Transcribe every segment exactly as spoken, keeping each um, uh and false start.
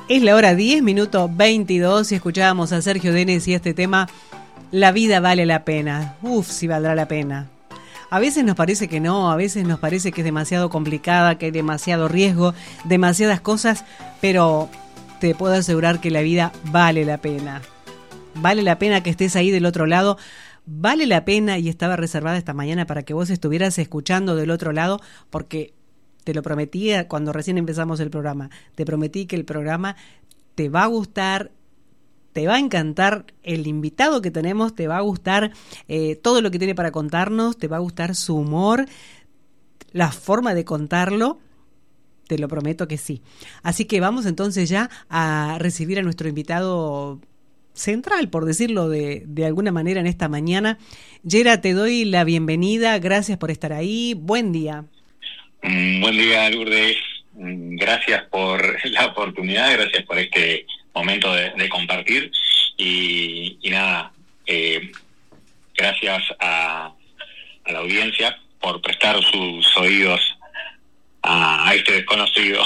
Es la hora diez, minuto veintidós, y escuchábamos a Sergio Denis y este tema, La vida vale la pena. Uf, si valdrá la pena. A veces nos parece que no, a veces nos parece que es demasiado complicada, que hay demasiado riesgo, demasiadas cosas, pero te puedo asegurar que la vida vale la pena. Vale la pena que estés ahí del otro lado, vale la pena, y estaba reservada esta mañana para que vos estuvieras escuchando del otro lado, porque te lo prometí cuando recién empezamos el programa. Te prometí que el programa te va a gustar, te va a encantar el invitado que tenemos, te va a gustar eh, todo lo que tiene para contarnos, te va a gustar su humor, la forma de contarlo. Te lo prometo que sí. Así que vamos entonces ya a recibir a nuestro invitado central, por decirlo de, de alguna manera, en esta mañana. Yera, te doy la bienvenida. Gracias por estar ahí. Buen día. Buen día, Lourdes. Gracias por la oportunidad, gracias por este momento de, de compartir. Y, y nada, eh, gracias a, a la audiencia por prestar sus oídos a, a este desconocido.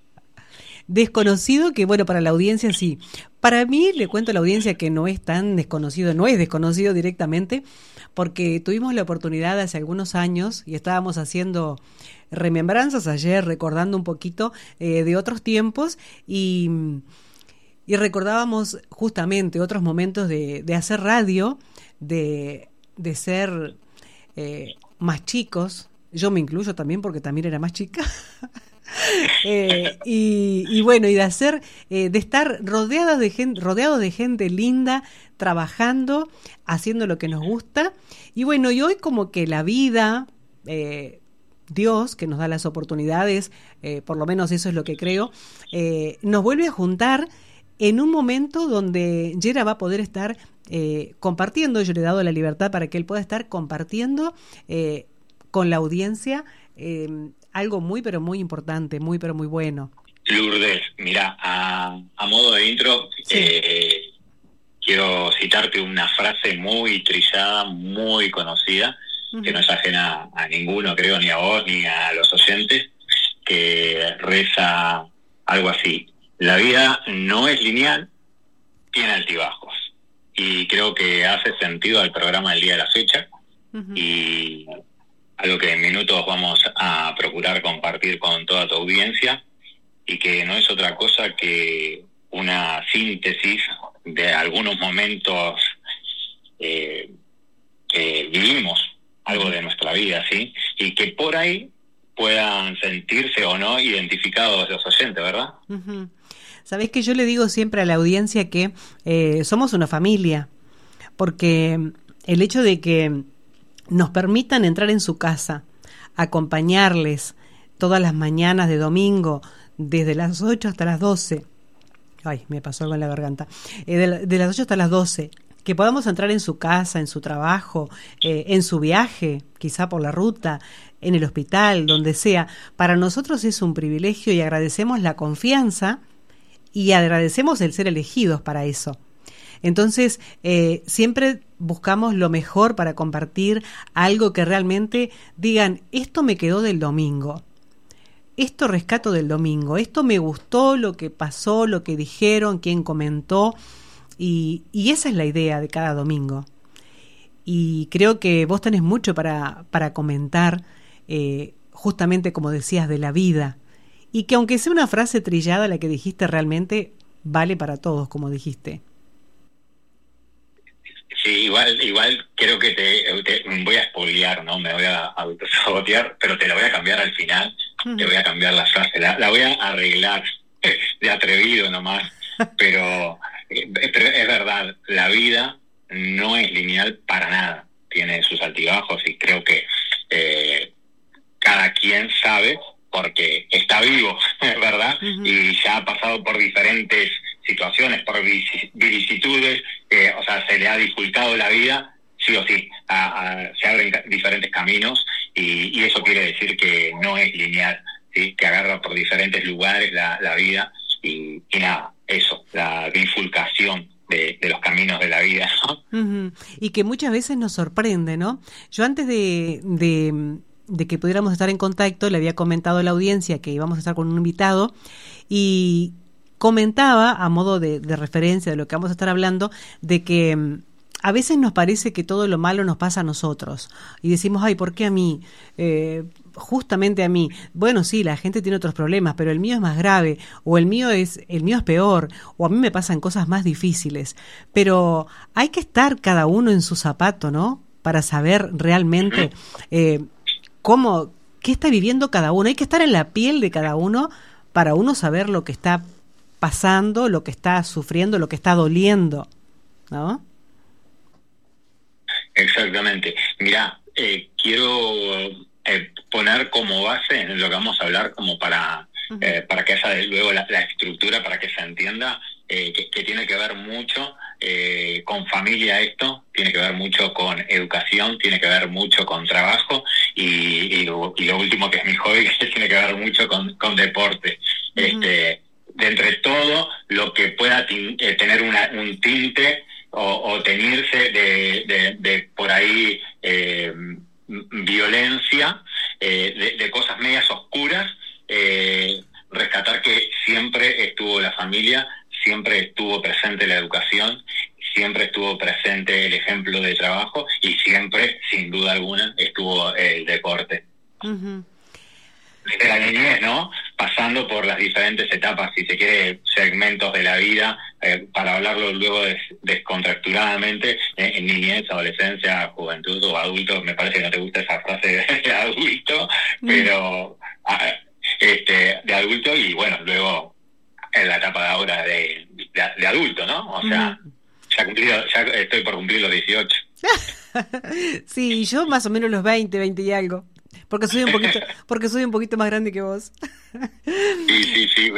Desconocido que, bueno, para la audiencia sí. Para mí, le cuento a la audiencia que no es tan desconocido, no es desconocido directamente, porque tuvimos la oportunidad hace algunos años y estábamos haciendo remembranzas ayer, recordando un poquito eh, de otros tiempos y, y recordábamos justamente otros momentos de, de hacer radio, de, de ser eh, más chicos. Yo me incluyo también porque también era más chica. eh, y, y bueno, y de hacer, eh, de estar rodeados de gente, rodeados de gente linda, trabajando, haciendo lo que nos gusta. Y bueno, y hoy como que la vida, eh, Dios, que nos da las oportunidades, eh, por lo menos eso es lo que creo, eh, nos vuelve a juntar en un momento donde Yera va a poder estar eh, compartiendo. Yo le he dado la libertad para que él pueda estar compartiendo eh, con la audiencia eh, algo muy, pero muy importante, muy, pero muy bueno. Lourdes, mira, a, a modo de intro, sí. eh, quiero citarte una frase muy trillada, muy conocida, uh-huh. que no es ajena a ninguno, creo, ni a vos, ni a los oyentes, que reza algo así: la vida no es lineal, tiene altibajos. Y creo que hace sentido al programa del día de la fecha, uh-huh. y algo que en minutos vamos a procurar compartir con toda tu audiencia, y que no es otra cosa que una síntesis de algunos momentos eh, que vivimos, algo de nuestra vida, ¿sí? Y que por ahí puedan sentirse o no identificados los oyentes, ¿verdad? Uh-huh. Sabés que yo le digo siempre a la audiencia que eh, somos una familia, porque el hecho de que nos permitan entrar en su casa, acompañarles todas las mañanas de domingo, desde las ocho hasta las doce, ay, me pasó algo en la garganta, eh, de, de las ocho hasta las doce, que podamos entrar en su casa, en su trabajo, eh, en su viaje, quizá por la ruta, en el hospital, donde sea, para nosotros es un privilegio y agradecemos la confianza y agradecemos el ser elegidos para eso. Entonces, eh, siempre buscamos lo mejor para compartir algo que realmente digan, esto me quedó del domingo, esto rescato del domingo, esto me gustó, lo que pasó, lo que dijeron, quién comentó, y, y esa es la idea de cada domingo. Y creo que vos tenés mucho para, para comentar, eh, justamente como decías, de la vida, y que aunque sea una frase trillada la que dijiste, realmente vale para todos, como dijiste. Sí, igual igual creo que te, te voy a spoilear, ¿no? Me voy a autosabotear, pero te la voy a cambiar al final. Uh-huh. Te voy a cambiar la frase, la, la voy a arreglar de atrevido nomás, pero, pero es verdad, la vida no es lineal para nada, tiene sus altibajos y creo que eh, cada quien sabe porque está vivo, ¿verdad? Uh-huh. Y ya ha pasado por diferentes situaciones, por vicisitudes, eh, o sea, se le ha dificultado la vida, sí o sí, a, a, se abren diferentes caminos y, y eso quiere decir que no es lineal, ¿sí? Que agarra por diferentes lugares la, la vida y, y nada, eso, la bifurcación de, de los caminos de la vida, ¿no? Uh-huh. Y que muchas veces nos sorprende, ¿no? Yo antes de, de, de que pudiéramos estar en contacto, le había comentado a la audiencia que íbamos a estar con un invitado y comentaba, a modo de, de referencia de lo que vamos a estar hablando, de que mm, a veces nos parece que todo lo malo nos pasa a nosotros y decimos, ay, ¿por qué a mí? Eh, justamente a mí. Bueno, sí, la gente tiene otros problemas, pero el mío es más grave, o el mío es el mío es peor, o a mí me pasan cosas más difíciles. Pero hay que estar cada uno en su zapato, ¿no? Para saber realmente eh, cómo, qué está viviendo cada uno. Hay que estar en la piel de cada uno para uno saber lo que está pasando, lo que está sufriendo, lo que está doliendo, ¿no? Exactamente. Mira, eh, quiero eh, poner como base en lo que vamos a hablar, como para uh-huh. eh, para que haya luego la, la estructura, para que se entienda, eh, que, que tiene que ver mucho eh, con familia esto, tiene que ver mucho con educación, tiene que ver mucho con trabajo y, y, lo, y lo último que es mi hobby, que tiene que ver mucho con, con deporte. Uh-huh. Este, de entre todo lo que pueda tin, eh, tener una, un tinte o, o teñirse de, de, de por ahí eh, violencia, eh, de, de cosas medias oscuras, eh, rescatar que siempre estuvo la familia, siempre estuvo presente la educación, siempre estuvo presente el ejemplo de trabajo y siempre, sin duda alguna, estuvo el deporte. Uh-huh. Desde la niñez, ¿no? Pasando por las diferentes etapas, si se quiere, segmentos de la vida, eh, para hablarlo luego des, descontracturadamente, eh, en niñez, adolescencia, juventud o adulto. Me parece que no te gusta esa frase de, de adulto, mm. pero a, este de adulto y bueno, luego en la etapa de ahora de, de, de adulto, ¿no? O sea, mm. ya, cumplido, ya estoy por cumplir los dieciocho. Sí, yo más o menos los veinte, veinte y algo. Porque soy un poquito, porque soy un poquito más grande que vos. Sí, sí, sí.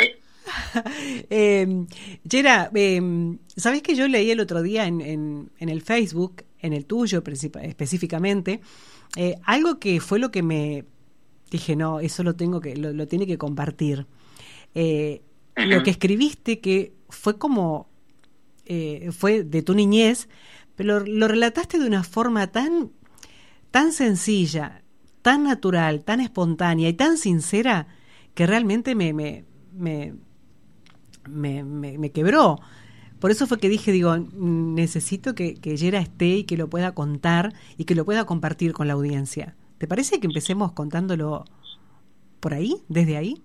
eh, Yera, eh, ¿sabés que yo leí el otro día en, en, en el Facebook, en el tuyo específicamente, eh, algo que fue lo que me dije, no, eso lo tengo que, lo, lo tiene que compartir. Eh, uh-huh. Lo que escribiste que fue como, eh, fue de tu niñez, pero lo, lo relataste de una forma tan, tan sencilla, tan natural, tan espontánea y tan sincera que realmente me me me, me, me, me quebró. Por eso fue que dije, digo, necesito que, que Yera esté y que lo pueda contar y que lo pueda compartir con la audiencia. ¿Te parece que empecemos contándolo por ahí, desde ahí?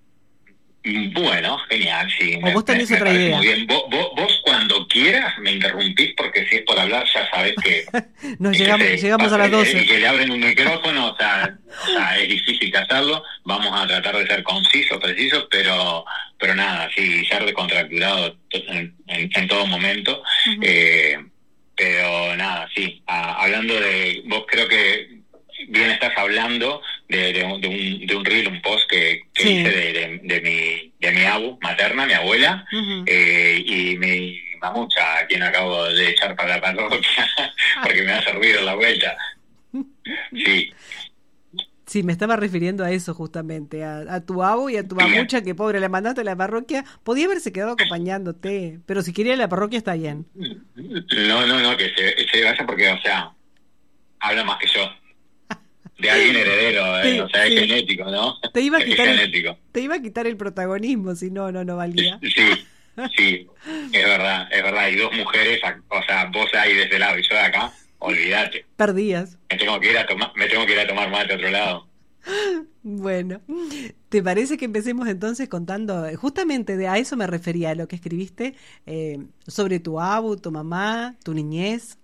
Bueno, genial, sí. ¿O vos tenés otra idea? Muy bien. Vos, vos, vos cuando quieras me interrumpís porque si es por hablar ya sabés que... Nos llegamos, que se, llegamos a las doce. Y que le abren un micrófono, o sea, o sea, es difícil hacerlo. Vamos a tratar de ser concisos, precisos, pero pero nada, sí, ser descontracturado en, en, en todo momento. Uh-huh. Eh, pero nada, sí, a, hablando de... Vos creo que bien estás hablando de, de, un, de, un, de un reel, un post que, que sí. hice de, de, de mi de mi abu materna, mi abuela, uh-huh. eh, y mi mamucha, a quien acabo de echar para la parroquia, porque me hace ruido la vuelta. Sí. Sí, me estaba refiriendo a eso justamente, a, a tu abu y a tu mamucha, que pobre, la mandaste a la parroquia. Podía haberse quedado acompañándote, pero si quería ir a la parroquia está bien. No, no, no, que se, se vaya porque, o sea, habla más que yo. De alguien heredero, eh, sí, o sea, es sí. genético, ¿no? Te iba a quitar, es genético. El, te iba a quitar el protagonismo, si no, no, no valía. Sí, sí, es verdad, es verdad. Y dos mujeres, o sea, vos ahí de este lado y yo de acá, olvídate. Perdías. Me tengo que ir a tomar, me tengo que ir a tomar mate a otro lado. Bueno, ¿te parece que empecemos entonces contando, justamente de a eso me refería, a lo que escribiste eh, sobre tu abu, tu mamá, tu niñez?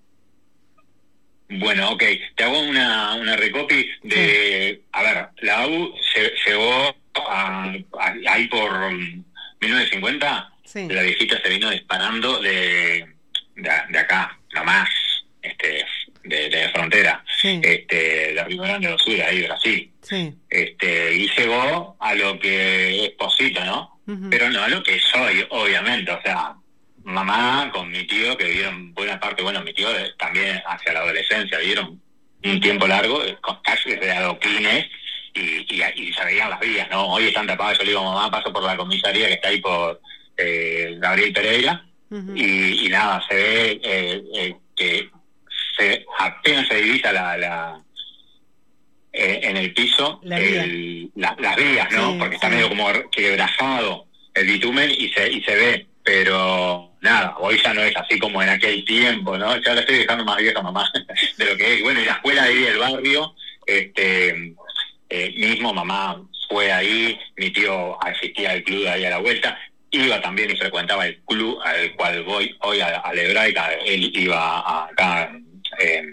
Bueno, ok, te hago una, una recopi de... Sí. A ver, la A U se, llegó a, a, ahí por mil novecientos cincuenta, sí. La viejita se vino disparando de, de, de acá, nomás, este, de, de frontera, sí. este, de Río Grande do Sul, ahí Brasil. Sí. Este, y llegó a lo que es Posito, ¿no? Uh-huh. Pero no a lo que soy, obviamente, o sea... Mamá con mi tío, que vivieron buena parte, bueno, mi tío también hacia la adolescencia, vivieron un tiempo largo, casi desde adoquines, y, y, y se veían las vías, ¿no? Hoy están tapadas, yo le digo, mamá, paso por la comisaría que está ahí por eh, Gabriel Pereira, uh-huh. y, y nada, se ve eh, eh, que se, apenas se divisa la... la eh, en el piso, la el, la, las vías, ¿no? Sí, porque está sí. medio como quebrajado. el bitumen y se, y se ve, pero nada, hoy ya no es así como en aquel tiempo, ¿no? Ya la estoy dejando más vieja, mamá, de lo que es. Bueno, y la escuela ahí del barrio, este, eh, mismo mamá fue ahí, mi tío asistía al club de ahí a la vuelta, iba también y frecuentaba el club al cual voy hoy a, a la Hebraica. Él iba a, acá en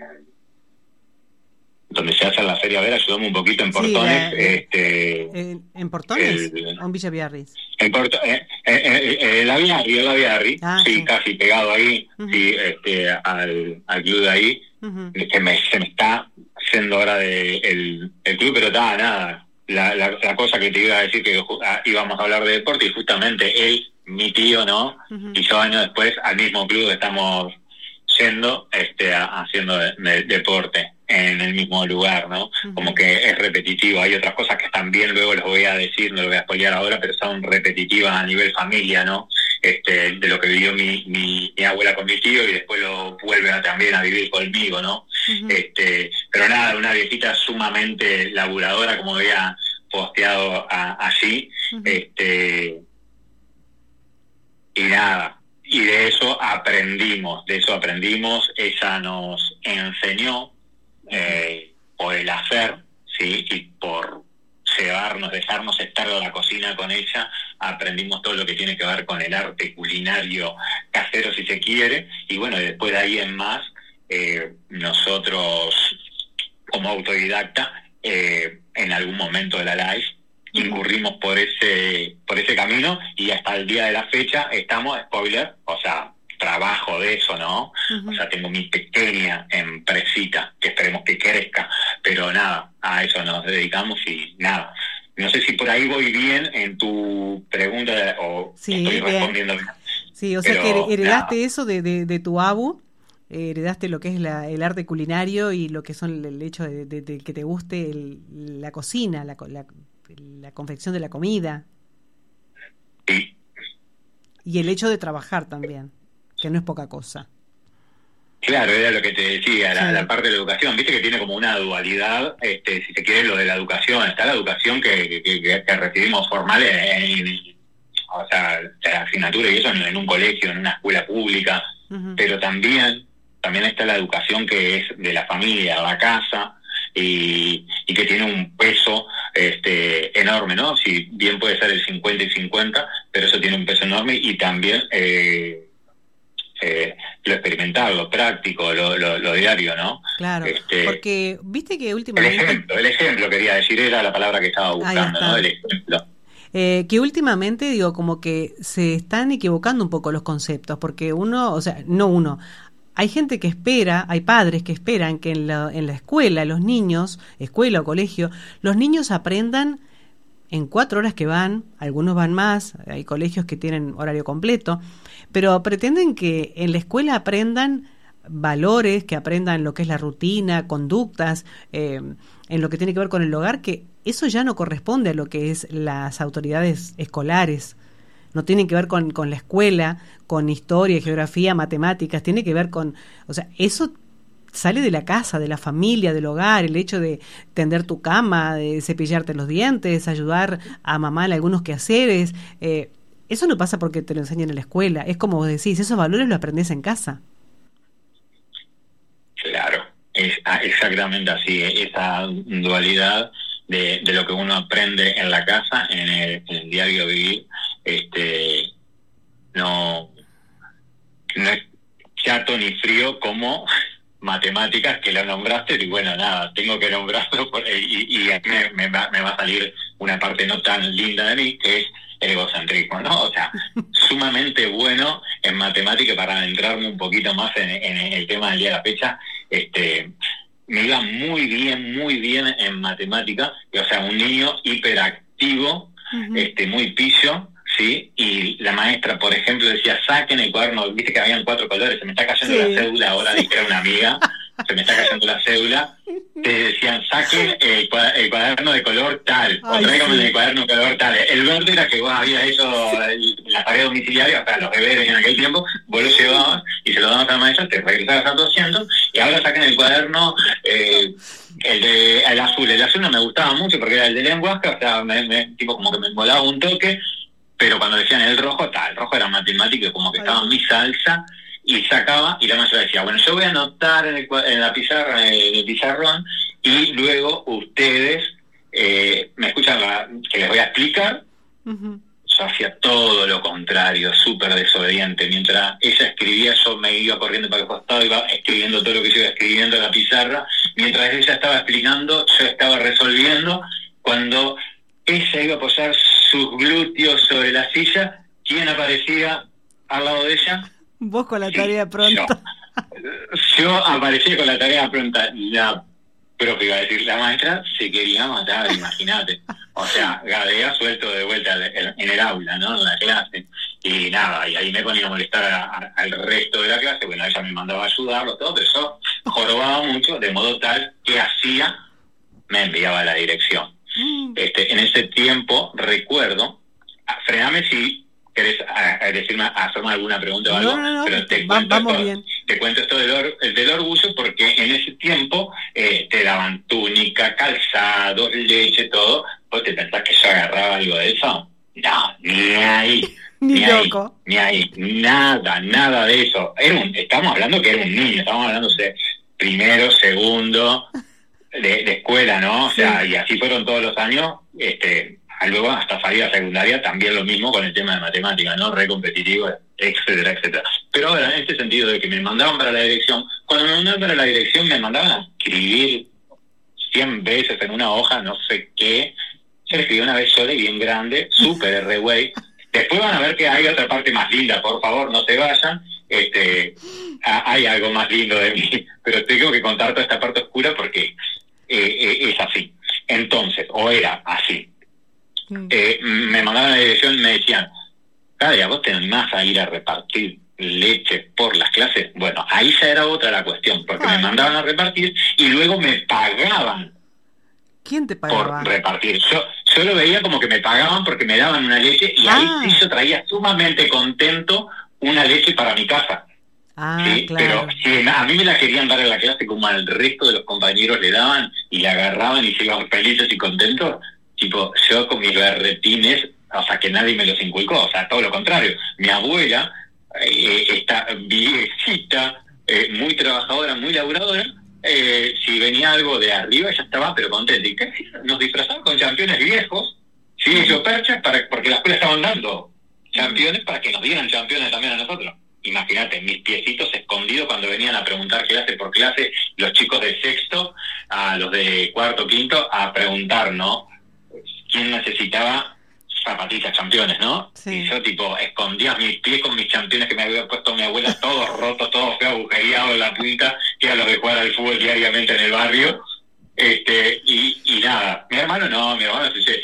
donde se hace la feria, a ver, ayudamos un poquito en Portones. Sí, la, este, en, ¿En Portones el, o en Villa Biarritz? En Porto, eh, eh, eh, eh, la Biarri, la Biarri, ah, sí, sí, casi pegado ahí, uh-huh. sí, este, al, al club de ahí, uh-huh. que me, se me está haciendo ahora de el, el club, pero nada, nada, la, la, la cosa que te iba a decir que uh, íbamos a hablar de deporte y justamente él, mi tío, ¿no? Uh-huh. Y yo años después al mismo club estamos yendo, este, a, haciendo de, de, deporte en el mismo lugar, ¿no? Uh-huh. Como que es repetitivo. Hay otras cosas que también luego les voy a decir, no lo voy a spoilear ahora, pero son repetitivas a nivel familia, ¿no? Este, de lo que vivió mi, mi, mi abuela con mi tío y después lo vuelve a, también a vivir conmigo, ¿no? Uh-huh. Este, pero nada, una viejita sumamente laburadora, como había posteado a, allí, uh-huh. este, y nada, y de eso aprendimos, de eso aprendimos, ella nos enseñó eh, por el hacer, sí, y por llevarnos, dejarnos estar en la cocina con ella, aprendimos todo lo que tiene que ver con el arte culinario casero, si se quiere, y bueno, después de ahí en más, eh, nosotros como autodidacta, eh, en algún momento de la live, incurrimos por ese por ese camino y hasta el día de la fecha estamos, spoiler, o sea, trabajo de eso, ¿no? Uh-huh. O sea, tengo mi pequeña empresita que esperemos que crezca, pero nada, a eso nos dedicamos y nada. No sé si por ahí voy bien en tu pregunta o sí, estoy respondiendo bien. Sí, o sea pero, que heredaste nada. Eso de, de, de tu abu, eh, heredaste lo que es la, el arte culinario y lo que son el hecho de, de, de que te guste el, la cocina, la, la la confección de la comida. Sí. Y el hecho de trabajar también, que no es poca cosa. Claro, era lo que te decía, la, sí. la parte de la educación, viste que tiene como una dualidad, este, si se quiere, lo de la educación. Está la educación que, que, que, que recibimos formal en, en, o sea, la asignatura y eso en, en un colegio, en una escuela pública, uh-huh. pero también, también está la educación que es de la familia, la casa, y, y que tiene un peso este enorme, ¿no? Si bien puede ser el cincuenta y cincuenta, pero eso tiene un peso enorme y también eh, eh, lo experimental, lo práctico, lo, lo, lo diario, ¿no? Claro, este, porque viste que últimamente... El ejemplo, el ejemplo quería decir, era la palabra que estaba buscando, ¿no? El ejemplo. Eh, que últimamente, digo, como que se están equivocando un poco los conceptos, porque uno, o sea, no uno... Hay gente que espera, hay padres que esperan que en la, en la escuela, los niños, escuela o colegio, los niños aprendan en cuatro horas que van, algunos van más, hay colegios que tienen horario completo, pero pretenden que en la escuela aprendan valores, que aprendan lo que es la rutina, conductas, eh, en lo que tiene que ver con el hogar, que eso ya no corresponde a lo que es las autoridades escolares. No tiene que ver con, con la escuela, con historia, geografía, matemáticas, tiene que ver con, o sea, eso sale de la casa, de la familia, del hogar, el hecho de tender tu cama, de cepillarte los dientes, ayudar a mamá en algunos quehaceres, eh, eso no pasa porque te lo enseñan en la escuela, es como vos decís, esos valores los aprendés en casa. Claro, es exactamente así, esa dualidad de, de lo que uno aprende en la casa, en el, en el diario vivir, este no no es chato ni frío como matemáticas, que lo nombraste, y bueno, nada, tengo que nombrarlo por, y, y a mí me, me, va, me va a salir una parte no tan linda de mí, que es el egocentrismo, ¿no? O sea, sumamente bueno en matemática. Para adentrarme un poquito más en, en el tema del día de la fecha, este me iba muy bien, muy bien en matemática, o sea, un niño hiperactivo, uh-huh. este muy pillo, ¿sí? Y la maestra, por ejemplo, decía, saquen el cuaderno, viste que habían cuatro colores, se me está cayendo sí. la cédula, ahora dije era una amiga, se me está cayendo la cédula, te decían, saquen el, el cuaderno de color tal, Ay, o tráigame sí. el cuaderno de color tal. El verde era que vos habías hecho el, la tarea domiciliaria, o sea, los deberes en aquel tiempo, vos lo llevabas y se lo dabas a la maestra, te regresabas a doscientos, y ahora saquen el cuaderno, eh, el de el azul. El azul no me gustaba mucho porque era el de lenguaje, o sea, me, me, tipo como que me molaba un toque. pero cuando decían el rojo, tal, el rojo era matemático, como que estaba en mi salsa, y sacaba, y la maestra decía, bueno, yo voy a anotar en, el, en la pizarra, en el pizarrón, y luego ustedes eh, me escuchan la, que les voy a explicar. Uh-huh. Yo hacía todo lo contrario, súper desobediente. Mientras ella escribía, yo me iba corriendo para el costado, iba escribiendo todo lo que yo iba escribiendo en la pizarra. Mientras ella estaba explicando, yo estaba resolviendo. Cuando ella iba a apoyar sus glúteos sobre la silla, ¿quién aparecía al lado de ella? Vos con la tarea sí, pronta. Yo, yo aparecía con la tarea pronta. La profe iba a decir, la maestra se quería matar, imagínate. O sea, gadea suelto de vuelta en el aula, ¿no? En la clase. Y nada, y ahí me ponía a molestar a, a, al resto de la clase. Bueno, ella me mandaba a ayudarlo, todo, pero yo jorobaba mucho, de modo tal que hacía, me enviaba a la dirección. Este, en ese tiempo, recuerdo, frename si querés a, a decirme, a hacerme alguna pregunta o algo, no, no, no, pero te va, cuento, vamos esto, bien. te cuento esto del, or, del orgullo, porque en ese tiempo eh, te daban túnica, calzado, leche, todo. ¿Vos te pensás que yo agarraba algo de eso? No, ni ahí. Ni, ni loco. Ahí, ni ahí, nada, nada de eso. Era un, estamos hablando que era un niño, estamos hablando de primero, segundo, de, de escuela, ¿no? O sea, sí. Y así fueron todos los años, este, luego hasta salir a secundaria, también lo mismo con el tema de matemáticas, ¿no? Re competitivo, etcétera, etcétera. Pero ahora, en este sentido de que me mandaban para la dirección, cuando me mandaban para la dirección me mandaban a escribir cien veces en una hoja, no sé qué. Yo escribí una vez sola y bien grande, súper re güey. Después van a ver que hay otra parte más linda, por favor, no se vayan. Este, a, hay algo más lindo de mí, pero tengo que contar toda esta parte oscura porque eh, eh, es así. Entonces, o era así. Mm. Eh, me mandaban a la dirección y me decían, cada día vos te animás a ir a repartir leche por las clases. Bueno, ahí ya era otra la cuestión, porque Ay. me mandaban a repartir y luego me pagaban. ¿Quién te pagaba? Por repartir. Yo, yo lo veía como que me pagaban porque me daban una leche y ah. ahí sí yo traía sumamente contento una leche para mi casa. Ah, ¿sí? claro. Pero si a mí me la querían dar en la clase como al resto de los compañeros le daban y la agarraban y se iban felices y contentos, tipo, yo con mis berretines, o sea, que nadie me los inculcó, o sea, todo lo contrario. Mi abuela, eh, esta viejita, eh, muy trabajadora, muy laburadora, Eh, si venía algo de arriba ya estaba pero contento. ¿Y qué? Nos disfrazaban con championes viejos, sí, yo perchas para, porque la escuela estaban dando championes para que nos dieran championes también a nosotros. Imagínate, mis piecitos escondidos cuando venían a preguntar clase por clase, los chicos de sexto a los de cuarto, quinto, a preguntar, ¿no? ¿Quién necesitaba zapatillas championes, no? Sí. Y yo tipo escondía mis pies con mis championes que me había puesto mi abuela, todos rotos, todos feos, agujereados en la punta, que eran los de jugar al fútbol diariamente en el barrio. Este, y, y nada, mi hermano no, mi hermano se,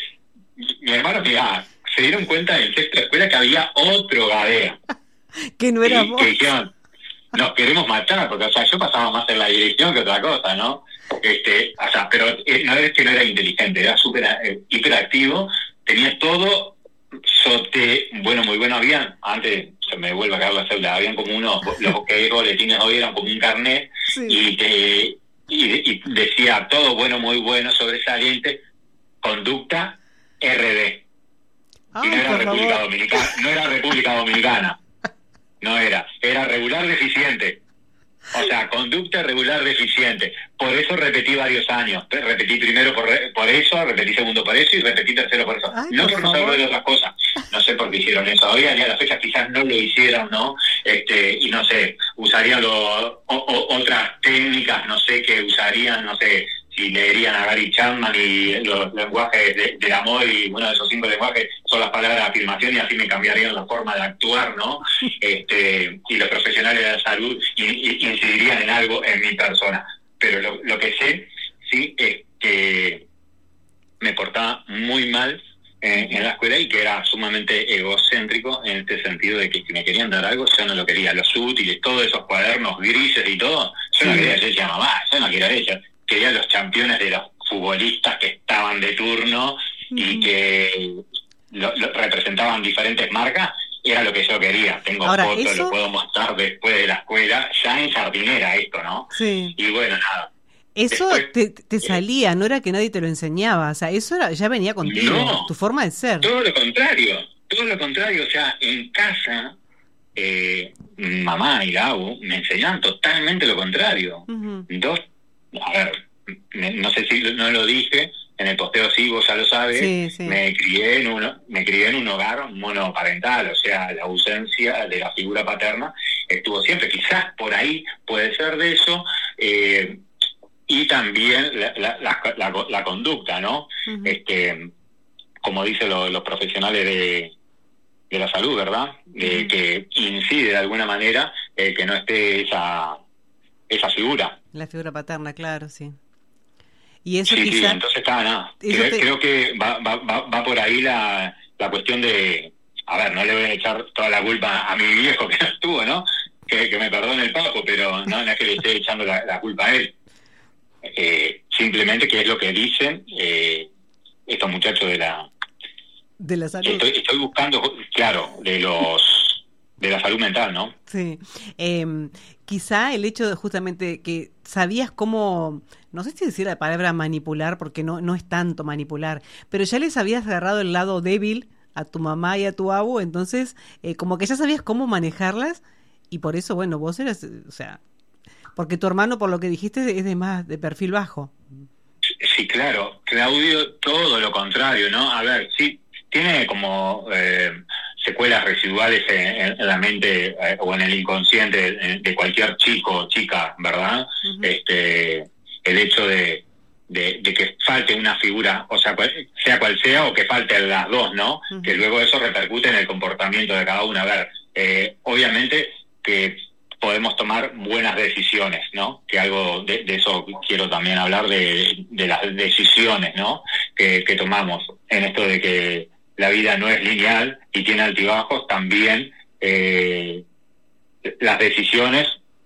mi hermano mirá, se dieron cuenta en sexta escuela que había otro gadea. Que no era y, vos. Que dijeron, nos queremos matar, porque o sea, yo pasaba más en la dirección que otra cosa, ¿no? Este, o sea, pero eh, no es que no era inteligente, era súper eh, hiperactivo. Tenía todo, sote, bueno, muy bueno, habían, antes se me vuelve a caer la cédula, habían como unos, los que boletines hoy eran como un carnet, sí. y, te, y, y decía todo bueno, muy bueno, sobresaliente, conducta R D. Ay, y no era República favor. Dominicana, no era República Dominicana, no era, era regular deficiente. O sea, conducta regular deficiente. Por eso repetí varios años. Repetí primero por, por eso, repetí segundo por eso y repetí tercero por eso. Ay, no por por no saber de otras cosas. No sé por qué hicieron eso. Hoy a la fecha quizás no lo hicieron, ¿no? Este, y no sé, usarían lo, o, o, otras técnicas, no sé, que usarían, no sé, si leerían a Gary Chapman y los lenguajes de, del amor, y uno de esos cinco lenguajes son las palabras de afirmación, y así me cambiarían la forma de actuar, ¿no? Este, y los profesionales de la salud y, y, incidirían en algo en mi persona. Pero lo, lo que sé, sí, es que me portaba muy mal en, en la escuela y que era sumamente egocéntrico en este sentido de que si me querían dar algo, yo no lo quería. Los útiles, todos esos cuadernos grises y todo, yo no quería. Yo decía, mamá, yo no quiero eso. Quería los championes de los futbolistas que estaban de turno y que lo, lo representaban diferentes marcas. Era lo que yo quería. Tengo Ahora, fotos, eso... lo puedo mostrar después de la escuela, ya en jardinera esto, ¿no? Sí. Y bueno, nada. Eso después, te, te salía, eh, no era que nadie te lo enseñaba, o sea, eso era, ya venía contigo, no, tu forma de ser. Todo lo contrario, todo lo contrario, o sea, en casa, eh, mamá y Gabo me enseñaban totalmente lo contrario. Uh-huh. Dos, a ver, me, no sé si no lo dije, en el posteo sí, vos ya lo sabes, sí, sí. me crié en uno, me crié en un hogar monoparental, o sea, la ausencia de la figura paterna estuvo siempre, quizás por ahí puede ser de eso, eh, y también la, la, la, la, la conducta, ¿no? Uh-huh. Este, como dicen lo, los profesionales de, de la salud, ¿verdad? De, uh-huh. Que incide de alguna manera eh, que no esté esa, esa figura. La figura paterna, claro, sí. Y eso sí, quizá... sí, entonces está, nada. Creo, te... creo que va, va, va, va por ahí la, la cuestión de... A ver, no le voy a echar toda la culpa a mi viejo que no estuvo, ¿no? Que, que me perdone el papo, pero no, no es que le esté echando la, la culpa a él. Eh, simplemente que es lo que dicen eh, estos muchachos de la... De la salud. Estoy, estoy buscando, claro, de los... de la salud mental, ¿no? Sí. Eh, quizá el hecho de justamente que sabías cómo, no sé si decir la palabra manipular, porque no, no es tanto manipular, pero ya les habías agarrado el lado débil a tu mamá y a tu abu, entonces eh, como que ya sabías cómo manejarlas y por eso, bueno, vos eras, o sea, porque tu hermano, por lo que dijiste, es de más de perfil bajo. Sí, claro. Claudio, todo lo contrario, ¿no? A ver, sí, tiene como... Eh, secuelas residuales en, en la mente eh, o en el inconsciente de, de cualquier chico o chica, ¿verdad? Uh-huh. Este, el hecho de, de, de que falte una figura, o sea, cual, sea cual sea, o que falten las dos, ¿no? Uh-huh. Que luego eso repercute en el comportamiento de cada una. A ver, eh, obviamente que podemos tomar buenas decisiones, ¿no? Que algo de, de eso quiero también hablar, de, de las decisiones, ¿no? Que, que tomamos en esto de que la vida no es lineal y tiene altibajos, también eh, las decisiones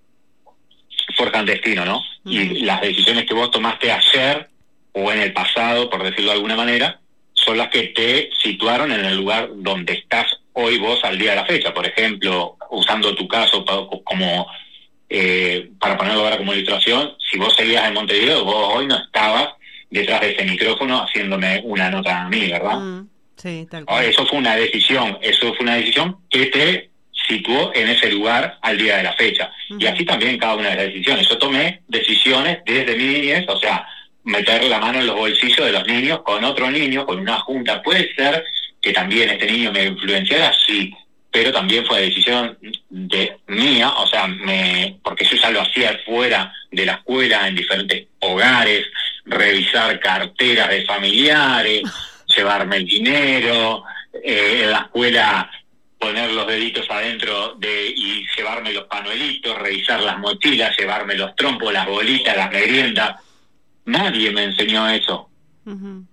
forjan destino, ¿no? Uh-huh. Y las decisiones que vos tomaste ayer o en el pasado, por decirlo de alguna manera, son las que te situaron en el lugar donde estás hoy vos al día de la fecha. Por ejemplo, usando tu caso como eh, para ponerlo ahora como ilustración, si vos seguías en Montevideo, vos hoy no estabas detrás de ese micrófono haciéndome una nota a mí, ¿verdad? Uh-huh. Sí, tal cual. Eso fue una decisión, eso fue una decisión que te situó en ese lugar al día de la fecha. Uh-huh. Y así también cada una de las decisiones. Yo tomé decisiones desde mi niñez, o sea, meter la mano en los bolsillos de los niños con otro niño, con una junta. Puede ser que también este niño me influenciara, sí, pero también fue decisión de mía, o sea, me porque yo ya lo hacía fuera de la escuela, en diferentes hogares, revisar carteras de familiares, llevarme el dinero, eh, en la escuela poner los deditos adentro de y llevarme los panuelitos, revisar las mochilas, llevarme los trompos, las bolitas, las meriendas. Nadie me enseñó eso. Uh-huh.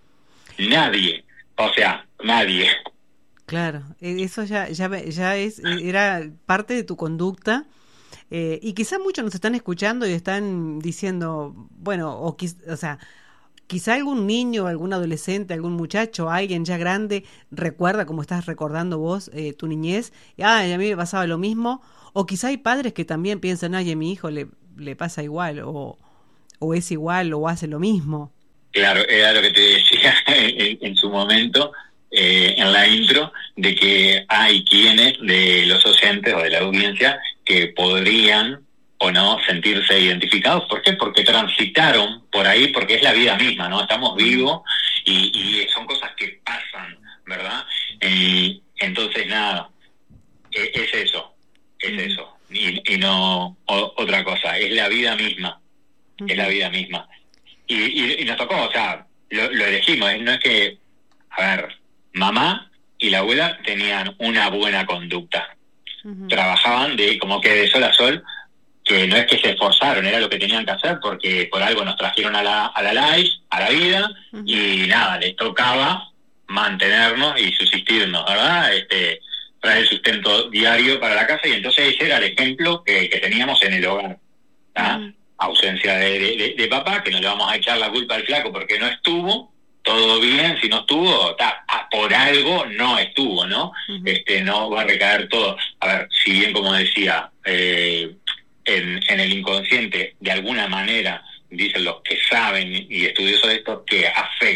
Nadie. O sea, nadie. Claro, eso ya ya ya es era parte de tu conducta. Eh, y quizá muchos nos están escuchando y están diciendo, bueno, o, o sea, quizá algún niño, algún adolescente, algún muchacho, alguien ya grande recuerda, como estás recordando vos, eh, tu niñez, y ay, a mí me pasaba lo mismo, o quizá hay padres que también piensan, ay, a mi hijo le, le pasa igual, o, o es igual, o hace lo mismo. Claro, era lo que te decía en, en su momento, eh, en la intro, de que hay quienes de los oyentes o de la audiencia que podrían o no sentirse identificados. ¿Por qué? Porque transitaron por ahí, porque es la vida misma, ¿no? Estamos vivos y, y son cosas que pasan, ¿verdad? Y entonces, nada, es, es eso, es uh-huh. eso, y, y no o, otra cosa, es la vida misma, uh-huh. es la vida misma. Y, y, y nos tocó, o sea, lo, lo elegimos, no es que, a ver, mamá y la abuela tenían una buena conducta, uh-huh. trabajaban de como que de sol a sol, que no es que se esforzaron, era lo que tenían que hacer, porque por algo nos trajeron a la a la life, a la vida, uh-huh. y nada, les tocaba mantenernos y subsistirnos, ¿verdad? Este, traer el sustento diario para la casa, y entonces ese era el ejemplo que, que teníamos en el hogar, ¿tá? Uh-huh. Ausencia de, de, de papá, que no le vamos a echar la culpa al flaco porque no estuvo, todo bien, si no estuvo, ta, por algo no estuvo, ¿no? Uh-huh. Este, no va a recaer todo. A ver, si bien como decía, eh, En, en el inconsciente, de alguna manera, dicen los que saben y estudiosos de esto, que afecta,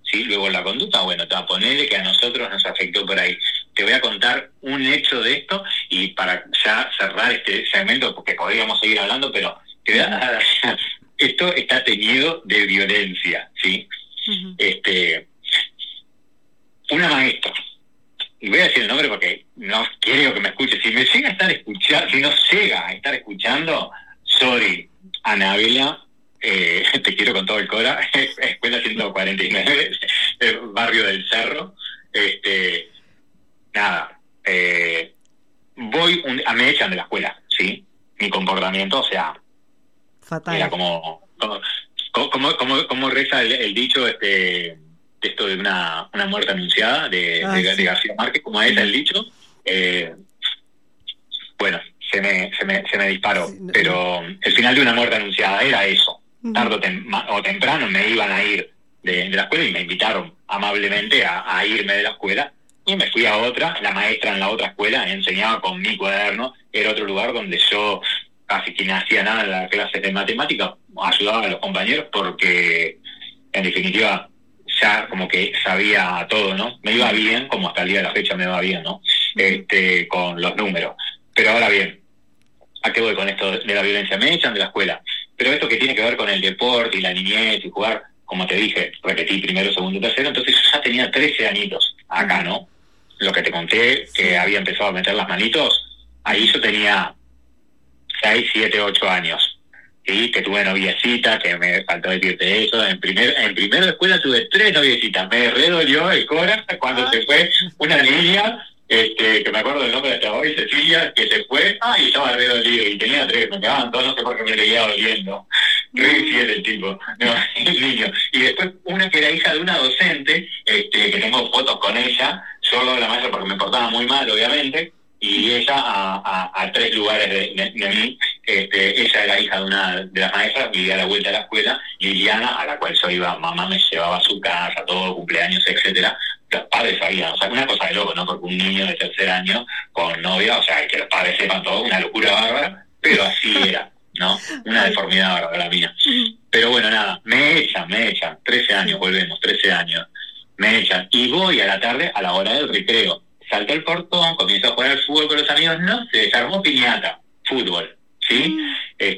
¿sí? Luego la conducta, bueno, te va a ponerle que a nosotros nos afectó por ahí. Te voy a contar un hecho de esto y para ya cerrar este segmento, porque podríamos seguir hablando, pero te voy a dar, esto está teñido de violencia, ¿sí? Uh-huh. Este, una maestra, y voy a decir el nombre porque no quiero que me escuche, si me llega a estar escuchando, si no llega a estar escuchando, sorry, Anabela, eh, te quiero con todo el cora, Escuela ciento cuarenta y nueve, Barrio del Cerro, este, nada, eh, voy, un, a me echan de la escuela, ¿sí? Mi comportamiento, o sea, fatal. Era como, como, como, como, como reza el, el dicho, este, de esto de una, una muerte anunciada de, ah, de, sí. de García Márquez, como es el dicho, eh, bueno, se me, se me, se me disparó, sí, no, pero no. El final de una muerte anunciada era eso. Uh-huh. Tarde o, tem- o temprano me iban a ir de, de la escuela y me invitaron amablemente a, a irme de la escuela y me fui a otra. La maestra en la otra escuela enseñaba con mi cuaderno, era otro lugar donde yo casi que no hacía nada en las clases de matemática, ayudaba a los compañeros porque en definitiva ya como que sabía todo, ¿no? Me iba bien, como hasta el día de la fecha me va bien, ¿no? Este, con los números. Pero ahora bien, ¿a qué voy con esto de la violencia? Me echan de la escuela. Pero esto que tiene que ver con el deporte y la niñez y jugar, como te dije, repetí primero, segundo, tercero, entonces yo ya tenía trece añitos acá, ¿no? Lo que te conté, que había empezado a meter las manitos, ahí yo tenía seis, siete, ocho años. Sí, que tuve noviecita, que me faltó decirte eso. En primer en primero de escuela tuve tres noviecitas. Me redolió el cora cuando ah. se fue una niña, este, que me acuerdo del nombre hasta hoy, Cecilia, que se fue, ah, y estaba redolido, y tenía tres, me quedaban dos, no sé por qué me seguía doliendo. Re fiel el tipo, no, el niño. Y después una que era hija de una docente, este, que tengo fotos con ella, yo la maestra porque me portaba muy mal, obviamente, y ella a, a, a tres lugares de, de, de mí. Este, ella era hija de una de las maestras, vivía a la vuelta de la escuela, Liliana, a la cual yo iba, mamá me llevaba a su casa, todo, cumpleaños, etcétera. Los padres sabían, o sea, una cosa de loco, ¿no? Porque un niño de tercer año con novia, o sea, que los padres sepan todo, una locura bárbara, pero así era, ¿no? Una deformidad bárbara la mía. Pero bueno, nada, me echan, me echan, trece años, volvemos, trece años, me echan, y voy a la tarde a la hora del recreo. Salto el portón, comienzo a jugar al fútbol con los amigos, no se desarmó piñata, fútbol, ¿sí? Mm.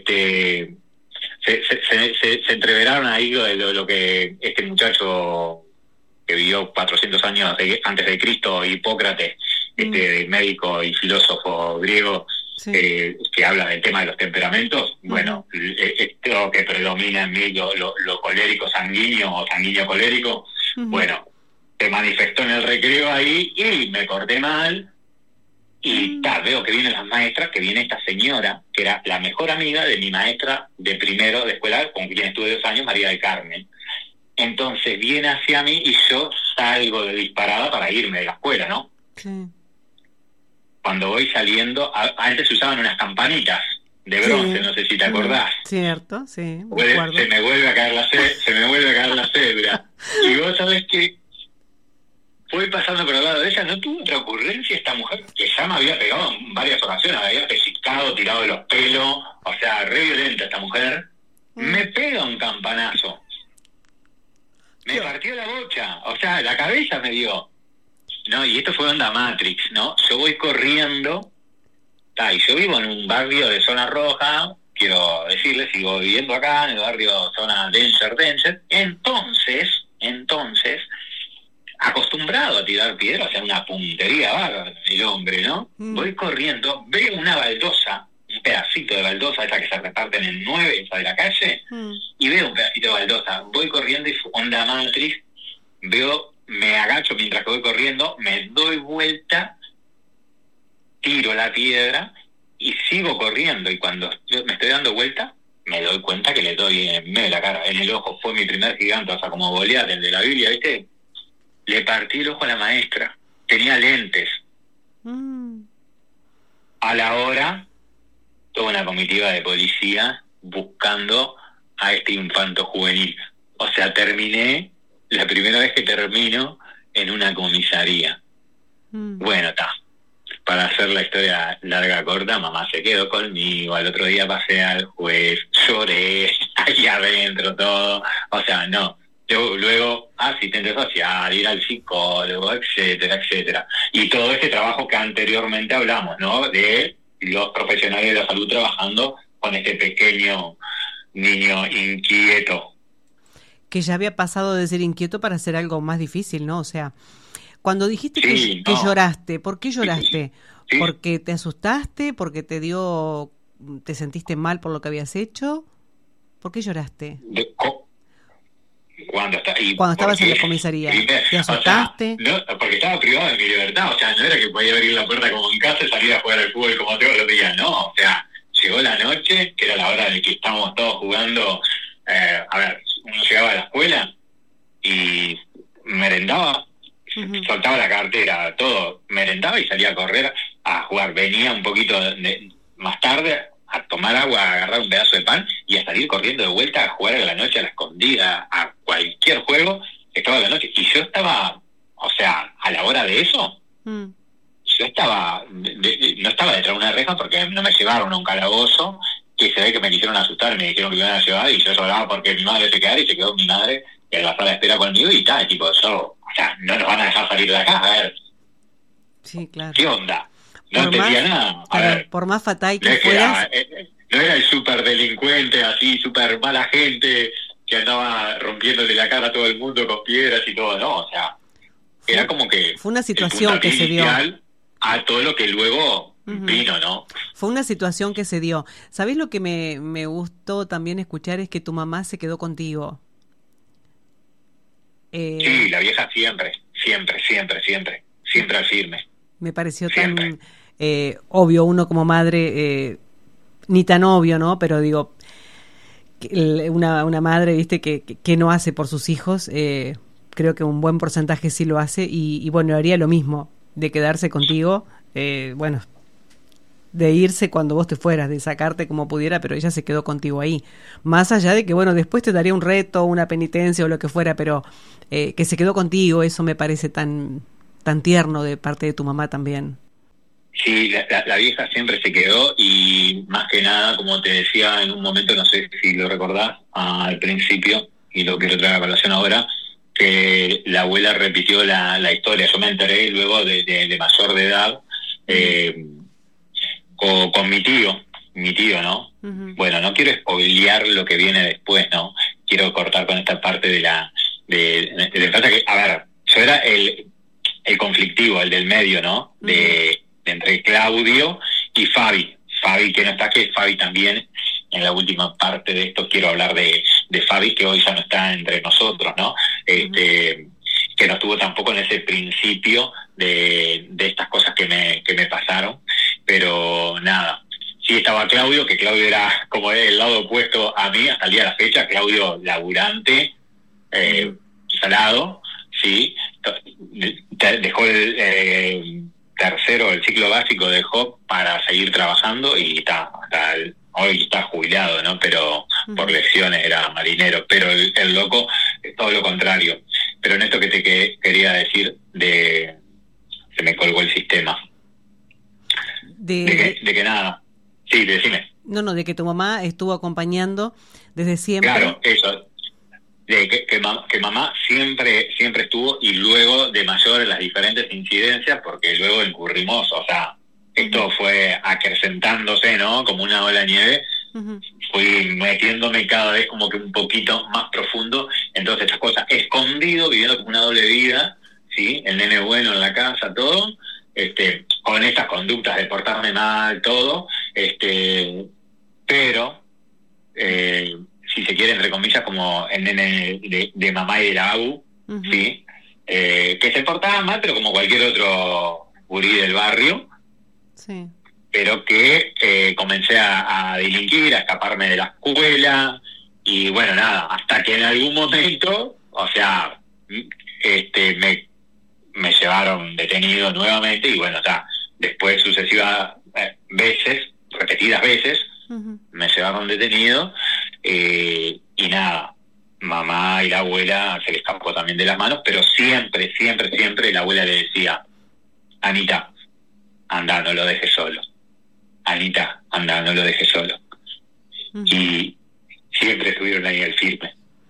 Este, se, se, se, se, se entreveraron ahí lo, lo, lo que este muchacho que vivió cuatrocientos años de, antes de Cristo, Hipócrates, mm. este médico y filósofo griego, sí. eh, que habla del tema de los temperamentos, mm. bueno, esto que predomina en mí, lo, lo, lo colérico sanguíneo o sanguíneo colérico, mm. bueno, se manifestó en el recreo ahí y me corté mal y mm. ta, veo que vienen las maestras, que viene esta señora que era la mejor amiga de mi maestra de primero de escuela con quien estuve dos años, María del Carmen. Entonces viene hacia mí y yo salgo de disparada para irme de la escuela, ¿no? Sí. Cuando voy saliendo, a, antes se usaban unas campanitas de bronce, sí. No sé si te acordás. Cierto, sí, me Vuelve, acuerdo. Se me vuelve a caer la ce- se me vuelve a caer la cebra. Y vos sabés que fui pasando por el lado de ella, no tuvo otra ocurrencia esta mujer, que ya me había pegado en varias ocasiones, me había pellizcado, tirado de los pelos, o sea, re violenta esta mujer, mm. me pega un campanazo. Me ¿Qué? Partió la bocha, o sea, la cabeza me dio. No, y esto fue onda Matrix, ¿no? Yo voy corriendo, ta, y yo vivo en un barrio de zona roja, quiero decirles, sigo viviendo acá, en el barrio zona Danger, Danger, entonces, entonces, acostumbrado a tirar piedras, o sea, una puntería bárbara el hombre, ¿no? Mm. Voy corriendo, veo una baldosa, un pedacito de baldosa, esa que se reparten en nueve, esa de la calle, mm. y veo un pedacito de baldosa, voy corriendo y onda Matrix, veo, me agacho mientras que voy corriendo, me doy vuelta, tiro la piedra y sigo corriendo, y cuando me estoy dando vuelta, me doy cuenta que le doy en medio de la cara, en el ojo. Fue mi primer gigante, o sea, como Goliat, el de la Biblia, ¿viste? Le partí el ojo a la maestra, tenía lentes. Mm. A la hora, toda una comitiva de policía buscando a este infanto juvenil. O sea, terminé, la primera vez que termino, en una comisaría. Mm. Bueno, está. Para hacer la historia larga corta, mamá se quedó conmigo, al otro día pasé al juez, lloré, ahí adentro todo. O sea, no. luego, luego asistente social, ir al psicólogo, etcétera, etcétera. Y todo ese trabajo que anteriormente hablamos, ¿no? De los profesionales de la salud trabajando con este pequeño niño inquieto. Que ya había pasado de ser inquieto para ser algo más difícil, ¿no? O sea, cuando dijiste Sí, que, que no. lloraste, ¿por qué lloraste? Sí. ¿Porque te asustaste? ¿Porque te dio, te sentiste mal por lo que habías hecho? ¿Por qué lloraste? De, co- cuando, está, y Cuando estabas porque, en la comisaría, primer, ¿te asustaste? O sea, no, porque estaba privado de mi libertad, o sea, no era que podía abrir la puerta como en casa y salir a jugar al fútbol como todos los días, no, o sea, llegó la noche, que era la hora de que estábamos todos jugando, eh, a ver, uno llegaba a la escuela y merendaba, uh-huh. soltaba la cartera, todo, merendaba y salía a correr a jugar, venía un poquito de, de, más tarde a tomar agua, a agarrar un pedazo de pan y a salir corriendo de vuelta a jugar a la noche, a la escondida, a cualquier juego que estaba a la noche. Y yo estaba, o sea, a la hora de eso, mm. yo estaba, de, de, no estaba detrás de una reja porque no me llevaron a un calabozo, que se ve que me quisieron asustar, me dijeron que me iban a llevar y yo lloraba porque mi madre se quedara y se quedó mi madre en la sala de espera conmigo y tal, tipo, yo, o sea, no nos van a dejar salir de acá, a ver. Sí, claro. ¿Qué onda? No por entendía más, nada. A claro, ver, por más fatal que no fueras... Era, eh, no era el súper delincuente, así, súper mala gente, que andaba rompiéndole la cara a todo el mundo con piedras y todo, no, o sea, fue, era como que... Fue una situación que se dio. A todo lo que luego uh-huh. vino, ¿no? Fue una situación que se dio. ¿Sabés lo que me, me gustó también escuchar? Es que tu mamá se quedó contigo. Eh, sí, la vieja siempre, siempre, siempre, siempre, siempre al firme. Me pareció siempre. tan eh, obvio, uno como madre, eh, ni tan obvio, ¿no? Pero digo, una, una madre, viste, que, que, que no hace por sus hijos, eh, creo que un buen porcentaje sí lo hace, y, y bueno, haría lo mismo, de quedarse contigo, eh, bueno, de irse cuando vos te fueras, de sacarte como pudiera, pero ella se quedó contigo ahí. Más allá de que, bueno, después te daría un reto, una penitencia o lo que fuera, pero eh, que se quedó contigo, eso me parece tan, tan tierno de parte de tu mamá también. Sí, la, la, la vieja siempre se quedó y más que nada, como te decía en un momento, no sé si lo recordás, al principio, y lo quiero traer a colación ahora, que la abuela repitió la, la historia. Yo me enteré luego de, de, de mayor de edad, eh, con, con mi tío, mi tío, ¿no? Uh-huh. Bueno, no quiero spoilear lo que viene después, ¿no? Quiero cortar con esta parte de la... de, de, de, de que, a ver, yo era el, el conflictivo, el del medio, ¿no? Uh-huh. De, de entre Claudio y Fabi. Fabi, que no está, que Fabi también, en la última parte de esto quiero hablar de, de Fabi, que hoy ya no está entre nosotros, ¿no? Este, uh-huh. Que no estuvo tampoco en ese principio de, de estas cosas que me, que me pasaron, pero nada. Sí estaba Claudio, que Claudio era como el lado opuesto a mí hasta el día de la fecha. Claudio laburante, eh, uh-huh. salado, sí, dejó el eh, tercero, el ciclo básico dejó para seguir trabajando y está, hasta el, hoy está jubilado, ¿no? Pero uh-huh. por lesiones era marinero, pero el, el loco es todo lo contrario. Pero en esto que te que, quería decir de... se me colgó el sistema. De, de, que, de que nada. Sí, decime. No, no, de que tu mamá estuvo acompañando desde siempre. Claro, eso. De que, que, mam, que mamá siempre siempre estuvo y luego de mayor en las diferentes incidencias, porque luego incurrimos, o sea, esto uh-huh. fue acrecentándose, ¿no? Como una ola de nieve. Uh-huh. Fui metiéndome cada vez como que un poquito más profundo, entonces estas cosas, escondido, viviendo como una doble vida, ¿sí? El nene bueno en la casa, todo, este, con estas conductas de portarme mal, todo, este, pero, eh, si se quiere, entre comillas, como el nene de, de mamá y de la abu, uh-huh. ¿sí? Eh, que se portaba mal, pero como cualquier otro gurí del barrio, sí. pero que eh, comencé a, a delinquir, a escaparme de la escuela, y bueno, nada, hasta que en algún momento, o sea, este me, me llevaron detenido nuevamente, y bueno, o sea, después sucesivas eh, veces, repetidas veces, uh-huh. me llevaron detenido, eh, y nada, mamá y la abuela se le escapó también de las manos, pero siempre, siempre, siempre la abuela le decía, Anita, anda, no lo dejes solo. Anita, anda, no lo dejes solo. Uh-huh. Y siempre estuvieron ahí al firme.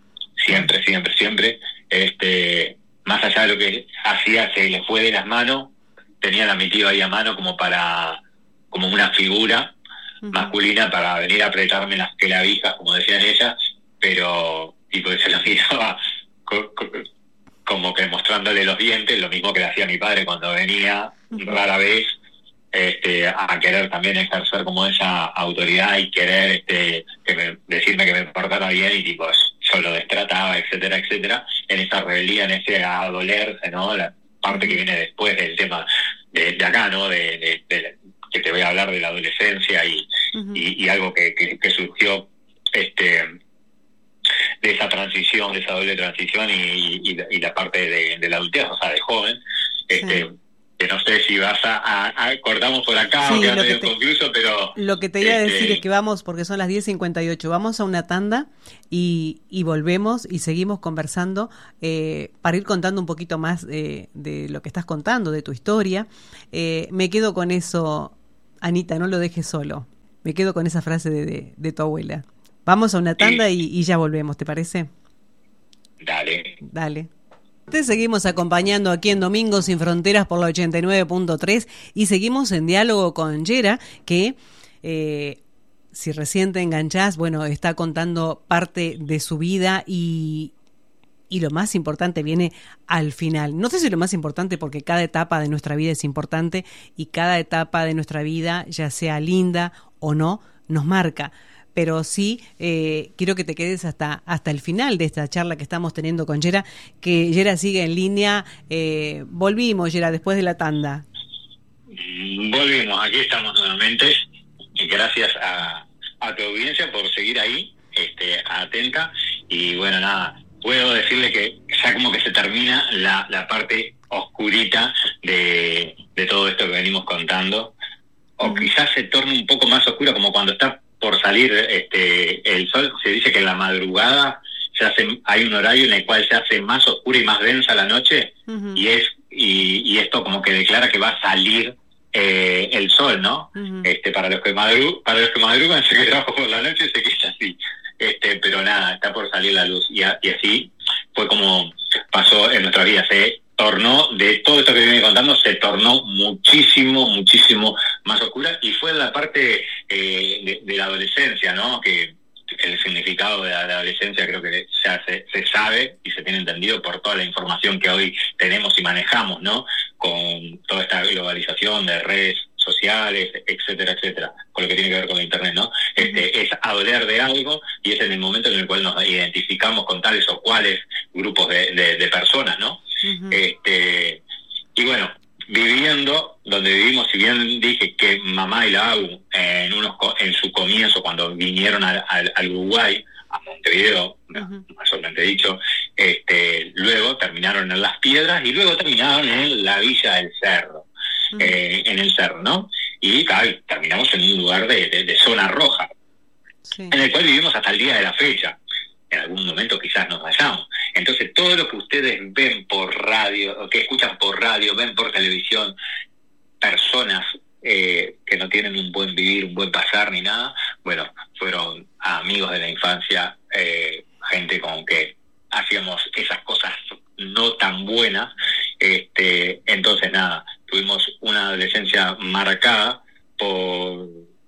siempre, siempre, siempre. Este, más allá de lo que hacía, se le fue de las manos, tenían a mi tío ahí a mano como para, como una figura uh-huh. masculina para venir a apretarme las clavijas, como decían ellas, pero tipo se lo miraba co- co- como que mostrándole los dientes, lo mismo que le hacía mi padre cuando venía uh-huh. rara vez este, a querer también ejercer como esa autoridad y querer este, que me, decirme que me portara bien y tipo yo lo destrataba, etcétera, etcétera, en esa rebeldía, en ese adolerse, ¿no? La parte que viene después del tema de, de acá, ¿no? De, de, de, que te voy a hablar de la adolescencia y, uh-huh. y, y algo que, que, que surgió este de esa transición, de esa doble transición y, y, y la parte de, de la adultez, o sea, de joven, este sí. que no sé si vas a, a, a cortamos por acá sí, o queda medio inconcluso, pero... Lo que te iba este, a decir es que vamos, porque son las diez cincuenta y ocho, vamos a una tanda y, y volvemos y seguimos conversando eh, para ir contando un poquito más eh, de lo que estás contando, de tu historia. Eh, me quedo con eso, Anita, no lo dejes solo. Me quedo con esa frase de, de, de tu abuela. Vamos a una tanda sí. y, y ya volvemos, ¿te parece? Dale. Dale. Te seguimos acompañando aquí en Domingos Sin Fronteras por la ochenta y nueve punto tres y seguimos en diálogo con Yera, que eh, si recién te enganchás, bueno, está contando parte de su vida y, y lo más importante viene al final. No sé si lo más importante porque cada etapa de nuestra vida es importante y cada etapa de nuestra vida, ya sea linda o no, nos marca. Pero sí eh, quiero que te quedes hasta hasta el final de esta charla que estamos teniendo con Yera, que Yera sigue en línea. Eh, volvimos, Yera, después de la tanda. Volvimos, aquí estamos nuevamente. Gracias a, a tu audiencia por seguir ahí, este, atenta. Y bueno, nada, puedo decirle que ya como que se termina la, la parte oscurita de, de todo esto que venimos contando. O uh-huh. quizás se torne un poco más oscura, como cuando está por salir este el sol. Se dice que en la madrugada se hace, hay un horario en el cual se hace más oscura y más densa la noche uh-huh. y es y, y esto como que declara que va a salir eh, el sol, ¿no? Uh-huh. Este para los que madru para los que madrugan, sé que trabajo por la noche, sé que es así, este pero nada, está por salir la luz y, a, y así fue como pasó en nuestra vida. Se tornó, de todo esto que viene contando, se tornó muchísimo, muchísimo más oscura y fue la parte eh, de, de la adolescencia, ¿no? Que el significado de la, de la adolescencia creo que ya se, se sabe y se tiene entendido por toda la información que hoy tenemos y manejamos, ¿no? Con toda esta globalización de redes sociales, etcétera, etcétera, con lo que tiene que ver con internet, ¿no? Este, es adoler de algo y es en el momento en el cual nos identificamos con tales o cuales grupos de, de, de personas, ¿no? Uh-huh. Este, y bueno, viviendo donde vivimos, si bien dije que mamá y la Abu en unos en su comienzo cuando vinieron al, al, al Uruguay, a Montevideo, uh-huh. mayormente dicho, este, luego terminaron en Las Piedras y luego terminaron en la Villa del Cerro, uh-huh. eh, en el Cerro, ¿no? Y claro, terminamos en un lugar de, de, de zona roja, sí. en el cual vivimos hasta el día de la fecha. En algún momento quizás nos vayamos. Entonces, todo lo que ustedes ven por radio, o que escuchan por radio, ven por televisión, personas eh, que no tienen un buen vivir, un buen pasar ni nada, bueno, fueron amigos de la infancia, eh, gente con que hacíamos esas cosas no tan buenas. Este, entonces, nada, tuvimos una adolescencia marcada por,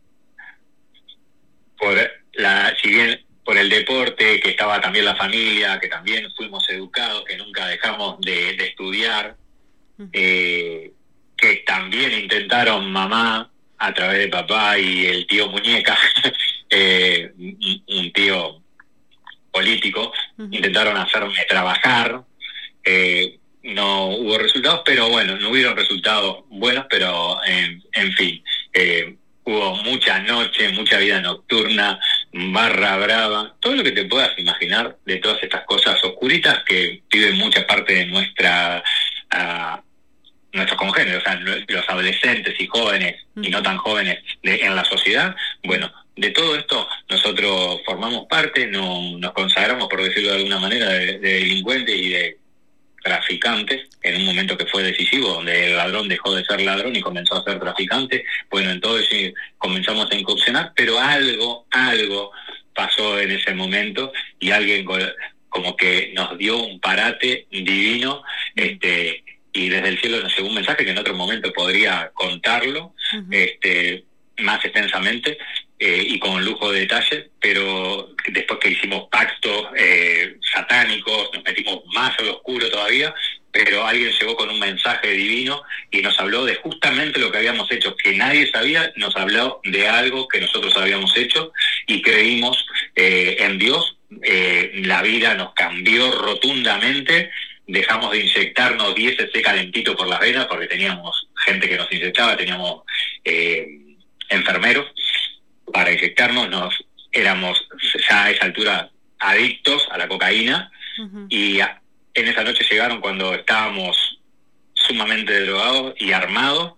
por la, si bien por el deporte, que estaba también la familia, que también fuimos educados, que nunca dejamos de, de estudiar, eh, que también intentaron mamá, a través de papá y el tío Muñeca, eh, un tío político, uh-huh. intentaron hacerme trabajar, eh, no hubo resultados, pero bueno, no hubieron resultados buenos, pero en, en fin, eh, hubo mucha noche, mucha vida nocturna, barra brava, todo lo que te puedas imaginar de todas estas cosas oscuritas que viven mucha parte de nuestra uh, nuestros congéneres, o sea, los adolescentes y jóvenes y no tan jóvenes de, en la sociedad. Bueno, de todo esto nosotros formamos parte, no, nos consagramos, por decirlo de alguna manera, de, de delincuentes y de traficantes, en un momento que fue decisivo, donde el ladrón dejó de ser ladrón y comenzó a ser traficante. Bueno, entonces comenzamos a incursionar, pero algo, algo pasó en ese momento y alguien con, como que nos dio un parate divino, este, y desde el cielo nos llegó un mensaje que en otro momento podría contarlo, uh-huh. este, más extensamente, eh, y con lujo de detalle, pero después que hicimos pactos eh, satánicos, nos metimos más al oscuro todavía, pero alguien llegó con un mensaje divino y nos habló de justamente lo que habíamos hecho, que nadie sabía, nos habló de algo que nosotros habíamos hecho y creímos eh, en Dios. Eh, la vida nos cambió rotundamente, dejamos de inyectarnos diez cc calentito por las venas porque teníamos gente que nos inyectaba, teníamos eh, enfermeros para inyectarnos, nos éramos ya a esa altura adictos a la cocaína. Uh-huh. Y a, en esa noche llegaron cuando estábamos sumamente drogados y armados,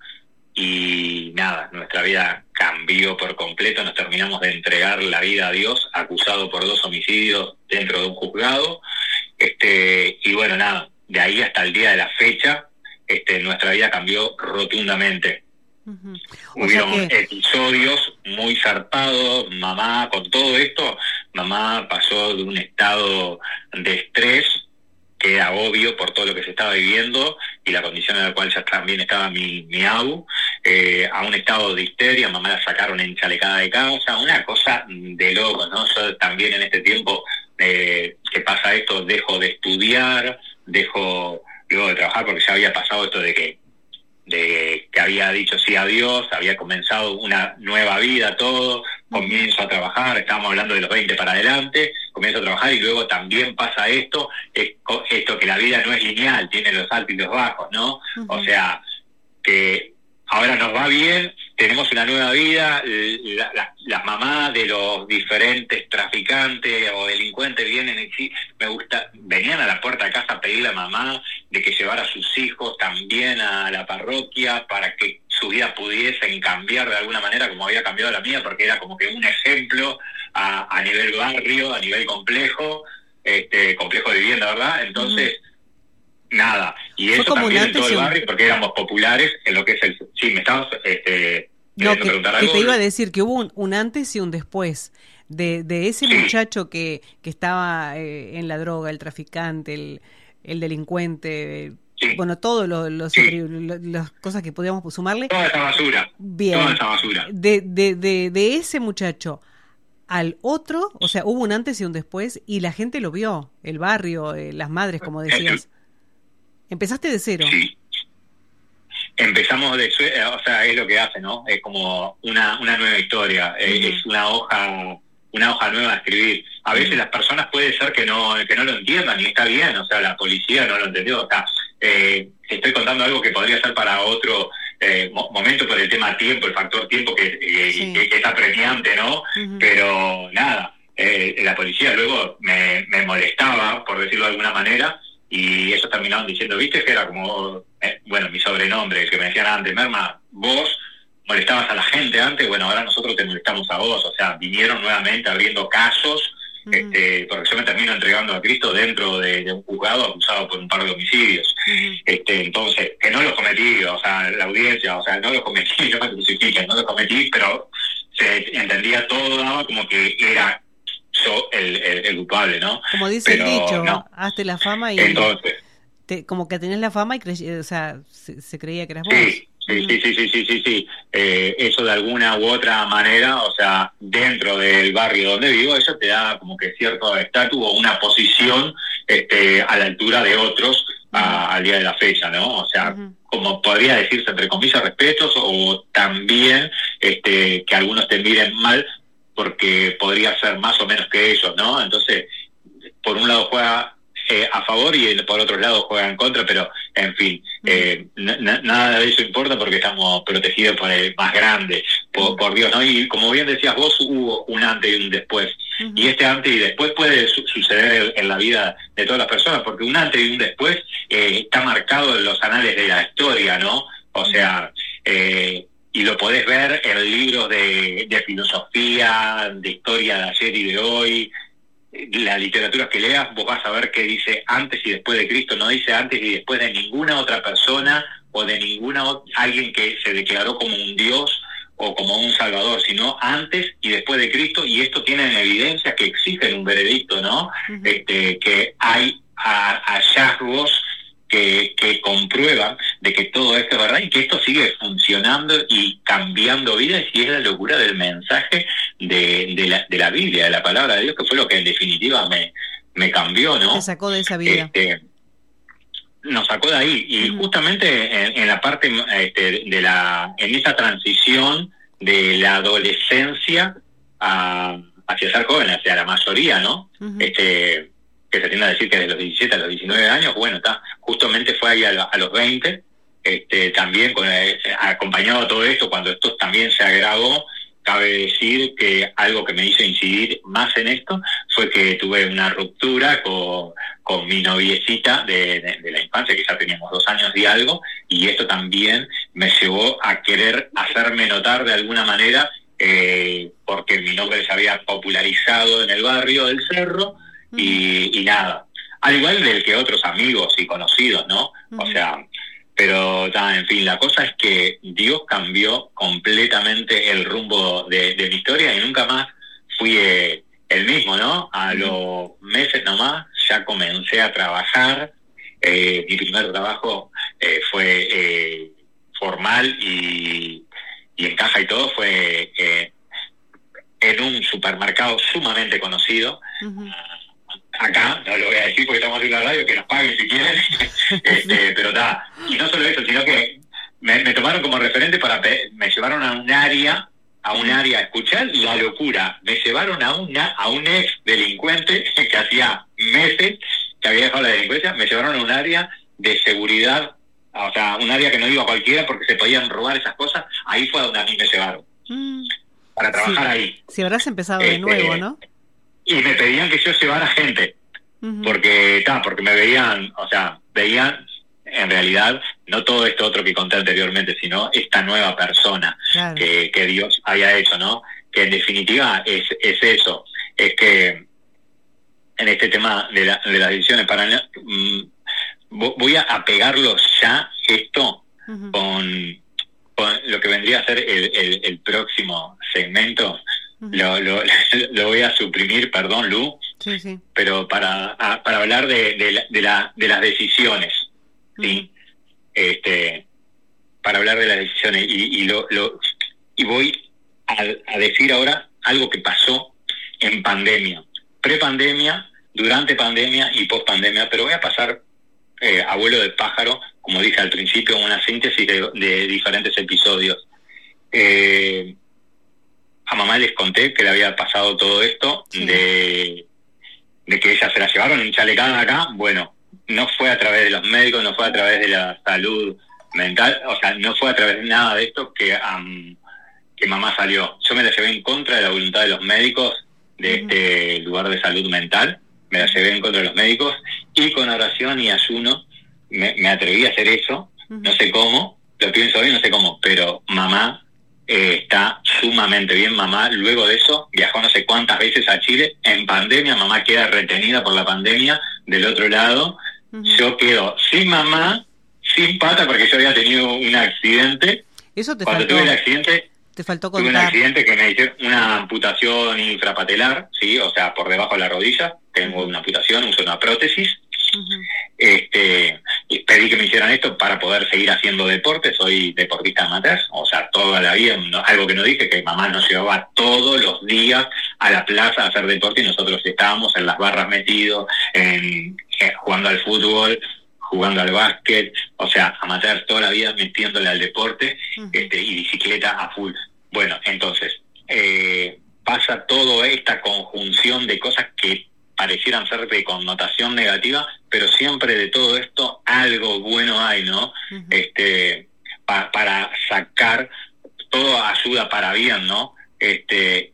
y nada, nuestra vida cambió por completo, nos terminamos de entregar la vida a Dios, acusado por dos homicidios dentro de un juzgado, este y bueno, nada, de ahí hasta el día de la fecha, este nuestra vida cambió rotundamente. Uh-huh. Hubieron que... episodios muy zarpados, mamá, con todo esto, mamá pasó de un estado de estrés, que era obvio por todo lo que se estaba viviendo y la condición en la cual ya también estaba mi, mi abu, eh, a un estado de histeria. Mamá la sacaron enchalecada de casa, una cosa de loco, ¿no? Yo también en este tiempo eh, que pasa esto, dejo de estudiar, dejo luego de trabajar porque ya había pasado esto de que de que había dicho sí a Dios, había comenzado una nueva vida, todo, comienzo a trabajar, estábamos hablando de los veinte para adelante, comienzo a trabajar y luego también pasa esto, esto que la vida no es lineal, tiene los altos y los bajos, ¿no? Uh-huh. O sea, que ahora nos va bien, tenemos una nueva vida, la, la, las mamás de los diferentes traficantes o delincuentes vienen y sí, me gusta, venían a la puerta de casa a pedirle a mamá de que llevara a sus hijos también a la parroquia para que su vida pudiesen cambiar de alguna manera como había cambiado la mía, porque era como que un ejemplo a, a nivel barrio, a nivel complejo, este complejo de vivienda, ¿verdad? Entonces, uh-huh. nada, y eso también en todo el barrio, porque éramos populares en lo que es el... Sí, me estabas este, no, que, preguntar algo. Que te iba a decir que hubo un, un antes y un después de, de ese sí. muchacho que, que estaba eh, en la droga, el traficante, el, el delincuente... Sí. Bueno, todas lo, lo, sí. lo, las cosas que podíamos sumarle. Toda esa basura. Bien. Toda esa basura. De, de, de, de ese muchacho al otro, o sea, hubo un antes y un después, y la gente lo vio, el barrio, eh, las madres, como decías. Empezaste de cero. Sí. Empezamos de cero, o sea, es lo que hace, ¿no? Es como una, una nueva historia, uh-huh. es una hoja... una hoja nueva a escribir. A veces las personas puede ser que no que no lo entiendan y está bien, o sea, la policía no lo entendió. O sea, eh, estoy contando algo que podría ser para otro eh, mo- momento por el tema tiempo, el factor tiempo que, eh, sí. que, que es apremiante, ¿no? Uh-huh. Pero nada, eh, la policía luego me, me molestaba, por decirlo de alguna manera, y ellos terminaron diciendo, ¿viste? Que era como, eh, bueno, mi sobrenombre, el que me decían antes, Merma, vos molestabas a la gente antes, bueno, ahora nosotros te molestamos a vos, o sea, vinieron nuevamente abriendo casos, uh-huh. este, porque yo me termino entregando a Cristo dentro de, de un juzgado acusado por un par de homicidios, uh-huh. este, entonces, que no los cometí, o sea, la audiencia, o sea, no los cometí, no me crucifiquen, no los cometí, pero se entendía todo, ¿no? Como que era yo el, el, el culpable, ¿no? Como dice pero, el dicho, no. hazte la fama y... Entonces... Te, como que tenés la fama y cre- o sea, se, se creía que eras vos. Sí. Sí, sí, sí, sí, sí, sí, sí. Eh, eso de alguna u otra manera, o sea, dentro del barrio donde vivo, eso te da como que cierto estatus o una posición este, a la altura de otros a, al día de la fecha, ¿no? O sea, uh-huh. como podría decirse entre comillas respetos o también este, que algunos te miren mal porque podría ser más o menos que ellos, ¿no? Entonces, por un lado juega... Eh, a favor y por otro lado juega en contra, pero en fin, eh, n- nada de eso importa porque estamos protegidos por el más grande, por, por Dios, ¿no? Y como bien decías vos, hubo un antes y un después, uh-huh. y este antes y después puede su- suceder en, en la vida de todas las personas, porque un antes y un después eh, está marcado en los anales de la historia, ¿no? O sea, eh, y lo podés ver en libros de, de filosofía, de historia de ayer y de hoy. La literatura que leas, vos vas a ver que dice antes y después de Cristo, no dice antes y después de ninguna otra persona o de ninguna o- alguien que se declaró como un dios o como un salvador, sino antes y después de Cristo, y esto tiene en evidencia que exigen un veredicto, ¿no? Uh-huh. Este, que hay a, hallazgos que, que comprueban de que todo esto es verdad y que esto sigue funcionando y cambiando vidas, y es la locura del mensaje de, de, la, de la Biblia, de la palabra de Dios, que fue lo que en definitiva me, me cambió, ¿no? Te sacó de esa vida. Este, nos sacó de ahí, y uh-huh. justamente en, en la parte este, de la, en esa transición de la adolescencia a, hacia ser joven, hacia la mayoría, ¿no? Uh-huh. Este, que se tiende a decir que de los diecisiete a los diecinueve años, bueno, está, justamente fue ahí a, a los veinte, este, también con, eh, acompañado a todo esto, cuando esto también se agravó. Cabe decir que algo que me hizo incidir más en esto fue que tuve una ruptura con, con mi noviecita de, de, de la infancia, que ya teníamos dos años y algo, y esto también me llevó a querer hacerme notar de alguna manera, eh, porque mi nombre se había popularizado en el barrio del Cerro, uh-huh. y, y nada, al igual del que otros amigos y conocidos, ¿no? Uh-huh. O sea... Pero, ta, en fin, la cosa es que Dios cambió completamente el rumbo de, de mi historia, y nunca más fui eh, el mismo, ¿no? A los meses nomás ya comencé a trabajar. Eh, mi primer trabajo eh, fue eh, formal y, y en caja y todo, fue eh, en un supermercado sumamente conocido. Uh-huh. Acá, no lo voy a decir porque estamos en la radio, que nos paguen si quieren, este, pero está, y no solo eso, sino que me, me tomaron como referente para, pe- me llevaron a un área, a un área, escuchar la locura, me llevaron a una, a un ex delincuente que hacía meses que había dejado la delincuencia, me llevaron a un área de seguridad, o sea, un área que no iba a cualquiera porque se podían robar esas cosas, ahí fue donde a mí me llevaron, mm. para trabajar sí. ahí. Si habrás empezado de este, nuevo, ¿no? Y me pedían que yo llevara gente, uh-huh. porque ta, porque me veían, o sea, veían en realidad no todo esto otro que conté anteriormente, sino esta nueva persona, claro. que, que Dios había hecho, ¿no? Que en definitiva es, es eso, es que en este tema de, la, de las decisiones, para um, voy a apegarlo ya esto uh-huh. con, con lo que vendría a ser el, el, el próximo segmento. Lo, lo, lo voy a suprimir, perdón, Lu, sí, sí. pero para a, para hablar de, de, la, de, la, de las decisiones, ¿sí? Uh-huh. Este, para hablar de las decisiones, y, y, lo, lo, y voy a, a decir ahora algo que pasó en pandemia, pre-pandemia, durante pandemia y post-pandemia, pero voy a pasar eh, a vuelo de pájaro, como dije al principio, una síntesis de, de diferentes episodios. Eh... A mamá les conté que le había pasado todo esto, sí. de, de que ella se la llevaron enchalecada acá. Bueno, no fue a través de los médicos, no fue a través de la salud mental, o sea, no fue a través de nada de esto que, um, que mamá salió. Yo me la llevé en contra de la voluntad de los médicos de uh-huh. este lugar de salud mental, me la llevé en contra de los médicos, y con oración y ayuno me, me atreví a hacer eso, uh-huh. no sé cómo, lo pienso hoy, no sé cómo, pero mamá Eh, está sumamente bien. Mamá luego de eso viajó no sé cuántas veces a Chile. En pandemia mamá queda retenida por la pandemia del otro lado. Uh-huh. Yo quedo sin mamá, sin pata, porque yo había tenido un accidente. Eso te Cuando faltó, tuve el accidente te faltó contar. Tuve un accidente que me hicieron una amputación infrapatelar, sí, o sea, por debajo de la rodilla. Tengo uh-huh. una amputación, uso una prótesis. Uh-huh. Este, y pedí que me hicieran esto para poder seguir haciendo deporte. Soy deportista amateur, o sea, toda la vida, no, algo que no dije, que mamá nos llevaba todos los días a la plaza a hacer deporte, y nosotros estábamos en las barras metidos, en, en, jugando al fútbol, jugando al básquet, o sea, amateur toda la vida metiéndole al deporte, uh-huh. este, y bicicleta a full. Bueno, entonces eh, pasa toda esta conjunción de cosas que parecieran ser de connotación negativa, pero siempre de todo esto algo bueno hay, ¿no? Uh-huh. Este, pa, para sacar, todo ayuda para bien, ¿no? Este,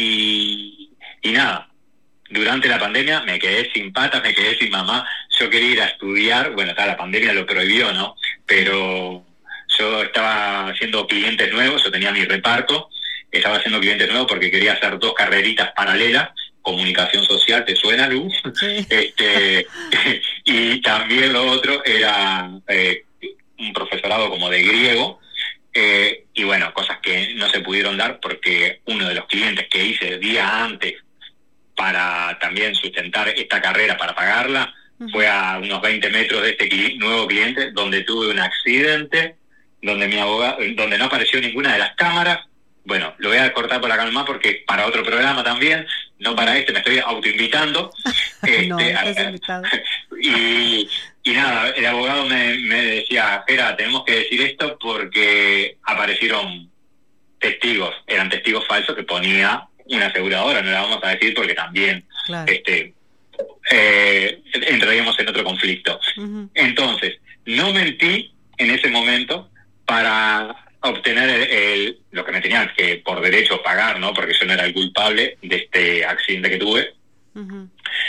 y, y nada, durante la pandemia me quedé sin patas, me quedé sin mamá. Yo quería ir a estudiar, bueno, está, la pandemia lo prohibió, ¿no? Pero yo estaba haciendo clientes nuevos, yo tenía mi reparto, estaba haciendo clientes nuevos porque quería hacer dos carreritas paralelas. Comunicación social, ¿te suena, Luz? Sí. Este, y también lo otro era eh, un profesorado como de griego, Eh, y bueno, cosas que no se pudieron dar porque uno de los clientes que hice día antes para también sustentar esta carrera, para pagarla, uh-huh. fue a unos veinte metros de este cli- nuevo cliente, donde tuve un accidente, donde mi abogado, donde no apareció ninguna de las cámaras. Bueno, lo voy a cortar por acá nomás porque para otro programa también, no para este, me estoy autoinvitando. este, no, estás invitado. Y, y nada, el abogado me, me decía, espera, tenemos que decir esto porque aparecieron testigos, eran testigos falsos que ponía una aseguradora, no la vamos a decir porque también claro. este eh, entraríamos en otro conflicto. Uh-huh. Entonces, no mentí en ese momento para obtener el, el, lo que me tenían que por derecho pagar, ¿no? Porque yo no era el culpable de este accidente que tuve. Uh-huh.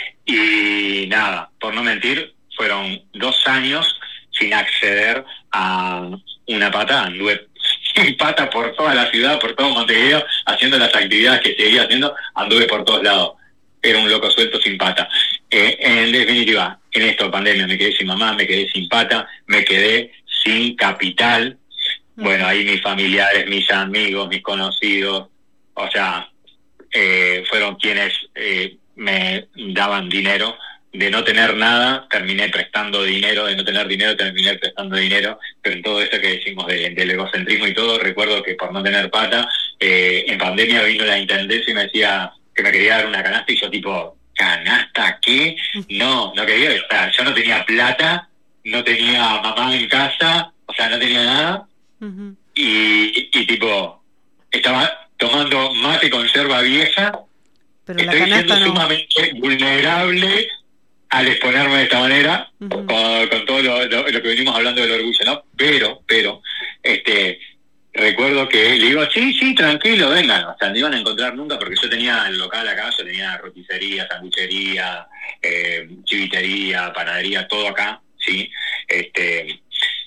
Y nada, por no mentir, fueron dos años sin acceder a una pata. Anduve sin pata por toda la ciudad, por todo Montevideo, haciendo las actividades que seguía haciendo, anduve por todos lados. Era un loco suelto sin pata. Eh, en definitiva, en esto, pandemia, me quedé sin mamá, me quedé sin pata, me quedé sin capital. Bueno, ahí mis familiares, mis amigos, mis conocidos, o sea, eh, fueron quienes eh, me daban dinero. De no tener nada, terminé prestando dinero, de no tener dinero, terminé prestando dinero, pero en todo eso que decimos de, del egocentrismo y todo, recuerdo que por no tener pata, eh, en pandemia vino la intendencia y me decía que me quería dar una canasta, y yo tipo, ¿canasta qué? No, no quería, o sea, yo no tenía plata, no tenía mamá en casa, o sea, no tenía nada, uh-huh. y, y tipo, estaba tomando mate con yerba vieja, pero estoy la siendo no. sumamente vulnerable al exponerme de esta manera, uh-huh. con, con todo lo, lo, lo que venimos hablando del orgullo, ¿no? Pero, pero, este, recuerdo que le digo, sí, sí, tranquilo, vengan, o sea, no iban a encontrar nunca, porque yo tenía el local acá, yo tenía roticería, sanguchería, eh, chivitería, panadería, todo acá, sí, este,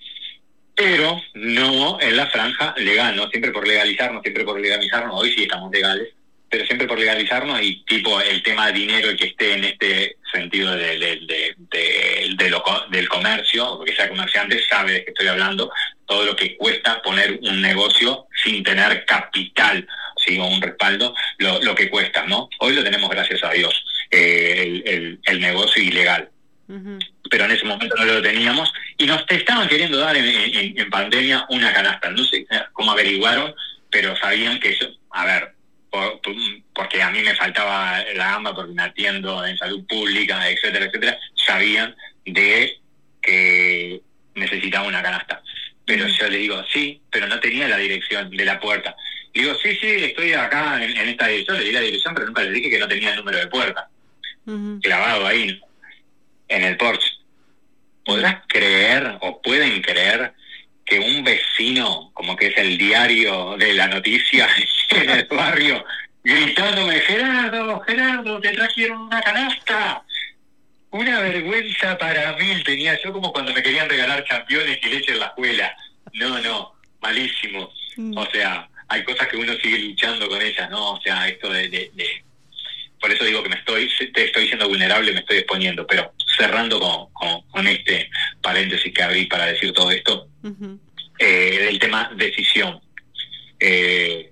pero no en la franja legal, ¿no? Siempre por legalizarnos, siempre por legalizarnos, hoy sí estamos legales, pero siempre por legalizarnos, y tipo el tema de dinero, el que esté en este sentido de, de, de, de, de lo, del comercio, o que sea comerciante, sabe de qué estoy hablando, todo lo que cuesta poner un negocio sin tener capital, ¿sí? O un respaldo, lo, lo que cuesta, ¿no? Hoy lo tenemos, gracias a Dios, eh, el, el, el negocio ilegal. Uh-huh. Pero en ese momento no lo teníamos, y nos estaban queriendo dar en, en, en pandemia una canasta. No sé cómo averiguaron, pero sabían que eso, a ver, Por, por, porque a mí me faltaba la gamba, porque me atiendo en salud pública, etcétera, etcétera, sabían de que necesitaba una canasta. Pero uh-huh. yo le digo, sí, pero no tenía la dirección de la puerta. Le digo, sí, sí, estoy acá en, en esta dirección, le di la dirección, pero nunca le dije que no tenía el número de puerta. Uh-huh. Clavado ahí, en el porche. ¿Podrás creer, o pueden creer, que un vecino, como que es el diario de la noticia en el barrio, gritándome, Gerardo, Gerardo, te trajeron una canasta? Una vergüenza para mí tenía yo, como cuando me querían regalar campeones y leche en la escuela. No, no, malísimo. O sea, hay cosas que uno sigue luchando con ellas, ¿no? O sea, esto de... de, de... Por eso digo que me estoy te estoy siendo vulnerable, me estoy exponiendo, pero cerrando con, con, con este paréntesis que abrí para decir todo esto, uh-huh. eh, del tema decisión. Eh,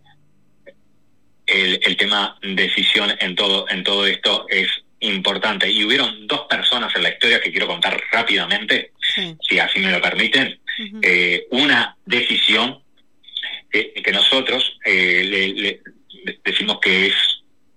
el, el tema decisión en todo, en todo esto es importante. Y hubieron dos personas en la historia que quiero contar rápidamente, sí. si así me lo permiten. Uh-huh. Eh, una decisión eh, que nosotros eh, le, le decimos que es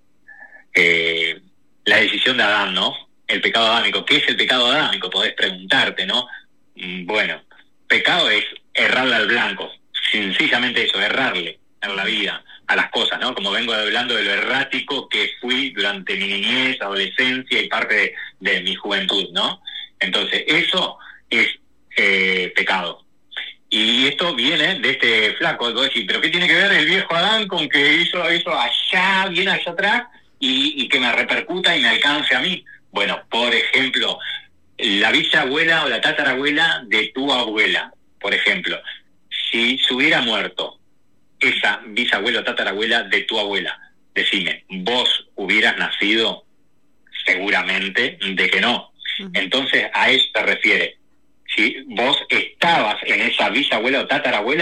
eh, la decisión de Adán, ¿no? El pecado adámico. ¿Qué es el pecado adámico? Podés preguntarte, ¿no? Bueno, pecado es errarle al blanco, sencillamente eso, errarle en la vida, a las cosas, ¿no? Como vengo hablando de lo errático que fui durante mi niñez, adolescencia y parte de, de mi juventud, ¿no? Entonces, eso es eh, pecado. Y esto viene de este flaco, vos decís, ¿pero qué tiene que ver el viejo Adán con que hizo eso allá, bien allá atrás, y, y que me repercuta y me alcance a mí? Bueno, por ejemplo, la bisabuela o la tatarabuela de tu abuela, por ejemplo, si se hubiera muerto esa bisabuela o tatarabuela de tu abuela, decime, ¿vos hubieras nacido? Seguramente de que no. Uh-huh. Entonces a eso se refiere. Si vos estabas en esa bisabuela o tatarabuela,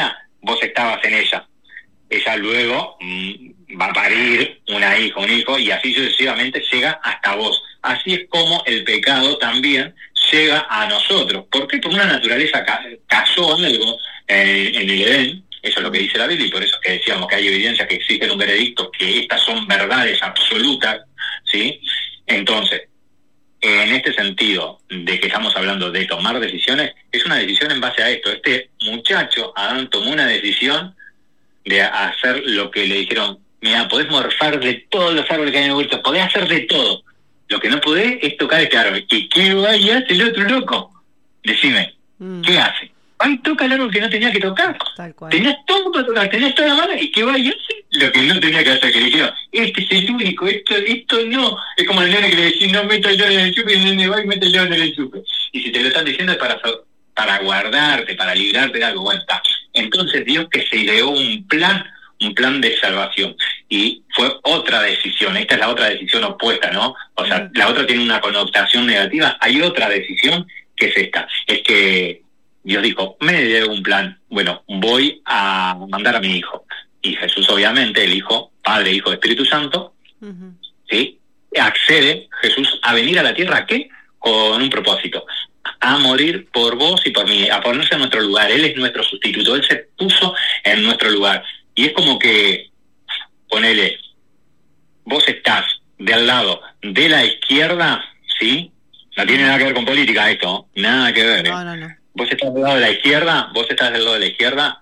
vos estabas en ella. Ella luego mmm, va a parir una hija, un hijo, y así sucesivamente llega hasta vos. Así es como el pecado también llega a nosotros. ¿Por qué? Porque una naturaleza ca- cayó algo eh, en el Edén. Eso es lo que dice la Biblia, y por eso es que decíamos que hay evidencia que existe un veredicto, que estas son verdades absolutas, ¿sí? Entonces, en este sentido de que estamos hablando de tomar decisiones, es una decisión en base a esto. Este muchacho, Adán, tomó una decisión de hacer lo que le dijeron: mira, podés morfar de todos los árboles que hay en el huerto, podés hacer de todo. Lo que no podés es tocar este árbol. ¿Y qué va y hace el otro loco? Decime, mm. ¿qué hace? Va y toca el árbol que no tenía que tocar. Tal cual. Tenías todo para tocar, tenías toda la mano, y qué va y hace lo que no tenía que hacer. Que le dijeron, este es el único, esto esto no. Es como el nene que le decís, no meta el león en el chupe, y el nene va y mete el león en el chupe. Y si te lo están diciendo es para, para guardarte, para librarte de algo. Bueno, está. Entonces Dios que se ideó un plan, un plan de salvación. Y fue otra decisión. Esta es la otra decisión opuesta, ¿no? O sea, mm. la otra tiene una connotación negativa. Hay otra decisión que es esta. Es que Dios dijo, me dio un plan. Bueno, voy a mandar a mi hijo. Y Jesús, obviamente, el Hijo, Padre, Hijo, Espíritu Santo, uh-huh. ¿sí? Accede Jesús a venir a la tierra, ¿a qué? Con un propósito. A morir por vos y por mí, a ponerse en nuestro lugar. Él es nuestro sustituto, Él se puso en nuestro lugar. Y es como que, ponele, vos estás del lado de la izquierda, ¿sí? No tiene nada que ver con política esto, nada que ver. ¿eh? No, no, no. Vos estás del lado de la izquierda, vos estás del lado de la izquierda,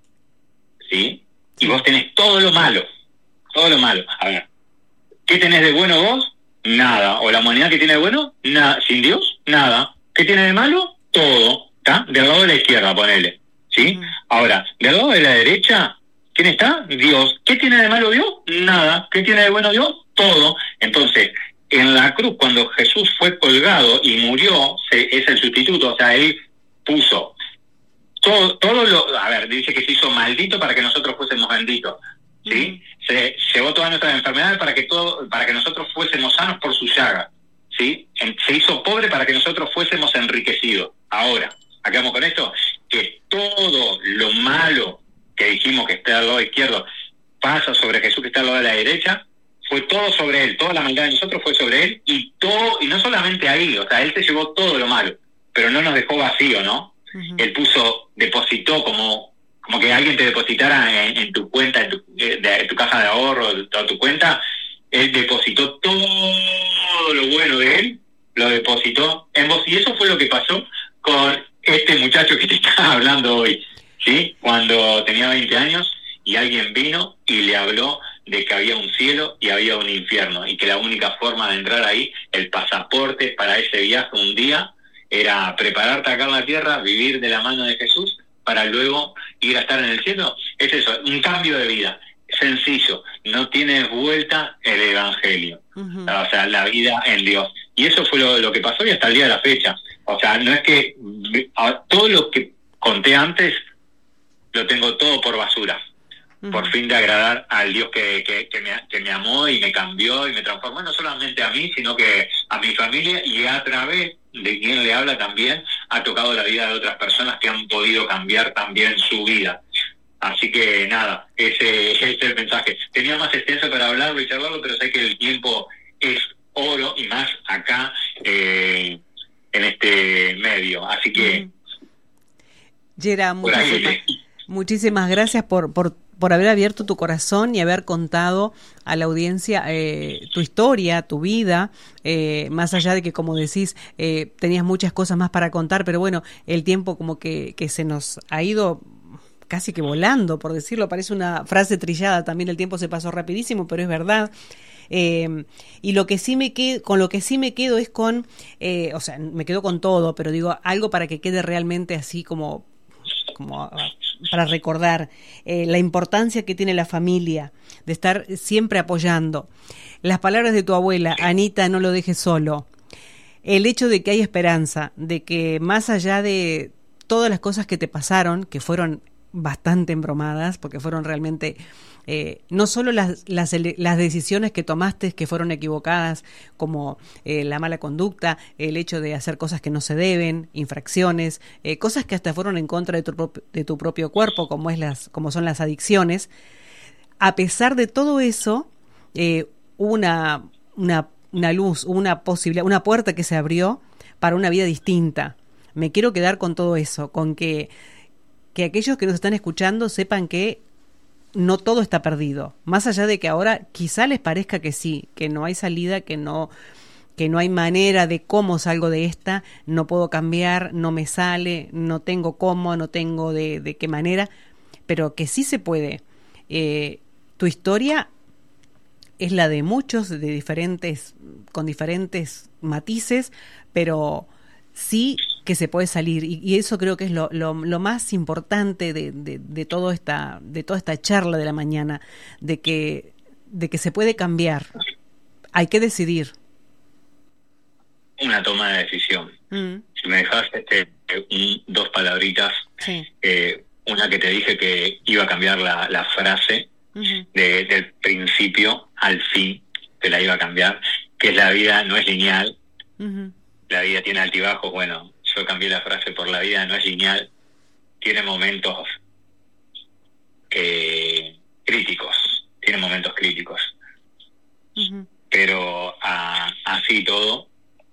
¿sí? Y vos tenés todo lo malo, todo lo malo. A ver, ¿qué tenés de bueno vos? Nada. ¿O la humanidad qué tiene de bueno? Nada. ¿Sin Dios? Nada. ¿Qué tiene de malo? Todo. ¿Está? Del lado de la izquierda, ponele. ¿Sí? Uh-huh. Ahora, del lado de la derecha, ¿quién está? Dios. ¿Qué tiene de malo Dios? Nada. ¿Qué tiene de bueno Dios? Todo. Entonces, en la cruz, cuando Jesús fue colgado y murió, se, es el sustituto, o sea, Él puso todo, todo lo, a ver, dice que se hizo maldito para que nosotros fuésemos benditos, ¿sí? Uh-huh. Se llevó todas nuestras enfermedades para que todo, para que nosotros fuésemos sanos por su llaga, ¿sí? Se hizo pobre para que nosotros fuésemos enriquecidos. Ahora, acá vamos con esto, que todo lo malo que dijimos que está al lado izquierdo pasa sobre Jesús que está al lado de la derecha, fue todo sobre Él, toda la maldad de nosotros fue sobre Él, y todo, y no solamente ahí, o sea, Él se llevó todo lo malo, pero no nos dejó vacío, ¿no? Uh-huh. Él puso, depositó como como que alguien te depositara en, en tu cuenta, en tu, de, de tu caja de ahorro, de toda tu cuenta. Él depositó todo lo bueno de Él, lo depositó en vos, y eso fue lo que pasó con este muchacho que te estaba hablando hoy, ¿sí? Cuando tenía veinte años y alguien vino y le habló de que había un cielo y había un infierno, y que la única forma de entrar ahí, el pasaporte para ese viaje un día, era prepararte acá en la tierra, vivir de la mano de Jesús, para luego ir a estar en el cielo. Es eso, un cambio de vida, sencillo, no tiene vuelta el evangelio, uh-huh. o sea, la vida en Dios. Y eso fue lo, lo que pasó, y hasta el día de la fecha. O sea, no es que todo lo que conté antes lo tengo todo por basura, uh-huh. por fin de agradar al Dios que, que, que, me, que me amó y me cambió y me transformó, no solamente a mí, sino que a mi familia, y a través de quien le habla también ha tocado la vida de otras personas que han podido cambiar también su vida. Así que nada, ese, ese es el mensaje. Tenía más extenso para hablarlo y charlarlo, pero sé que el tiempo es oro, y más acá eh, en este medio. Así que... Yera, muchísimas, muchísimas gracias por, por, por haber abierto tu corazón y haber contado a la audiencia eh, tu historia, tu vida, eh, más allá de que, como decís, eh, tenías muchas cosas más para contar, pero bueno, el tiempo como que, que se nos ha ido casi que volando, por decirlo. Parece una frase trillada, también el tiempo se pasó rapidísimo, pero es verdad. Eh, y lo que sí me quedo, con lo que sí me quedo es con, eh, o sea, me quedo con todo, pero digo algo para que quede realmente así como, como para recordar eh, la importancia que tiene la familia, de estar siempre apoyando. Las palabras de tu abuela, Anita, no lo dejes solo. El hecho de que hay esperanza, de que más allá de todas las cosas que te pasaron, que fueron bastante embromadas, porque fueron realmente eh, no solo las, las, las decisiones que tomaste que fueron equivocadas, como eh, la mala conducta, el hecho de hacer cosas que no se deben, infracciones, eh, cosas que hasta fueron en contra de tu, de tu propio cuerpo, como, es las, como son las adicciones. A pesar de todo eso, eh, hubo una, una, una luz, una posibilidad, una puerta que se abrió para una vida distinta. Me quiero quedar con todo eso, con que, que aquellos que nos están escuchando sepan que no todo está perdido. Más allá de que ahora quizá les parezca que sí, que no hay salida, que no, que no hay manera de cómo salgo de esta, no puedo cambiar, no me sale, no tengo cómo, no tengo de, de qué manera, pero que sí se puede. Eh, tu historia es la de muchos, de diferentes, con diferentes matices, pero sí que se puede salir, y, y eso creo que es lo, lo, lo más importante de, de, de todo esta, de toda esta charla de la mañana, de que, de que se puede cambiar. Hay que decidir. Una toma de decisión. Mm. Si me dejas este, un, dos palabritas, sí. eh, una que te dije que iba a cambiar la, la frase uh-huh. de, del principio al fin, que la iba a cambiar, que es la vida no es lineal, uh-huh. la vida tiene altibajos. Bueno, yo cambié la frase por la vida no es lineal, tiene momentos eh, críticos, tiene momentos críticos, uh-huh. pero a, así todo,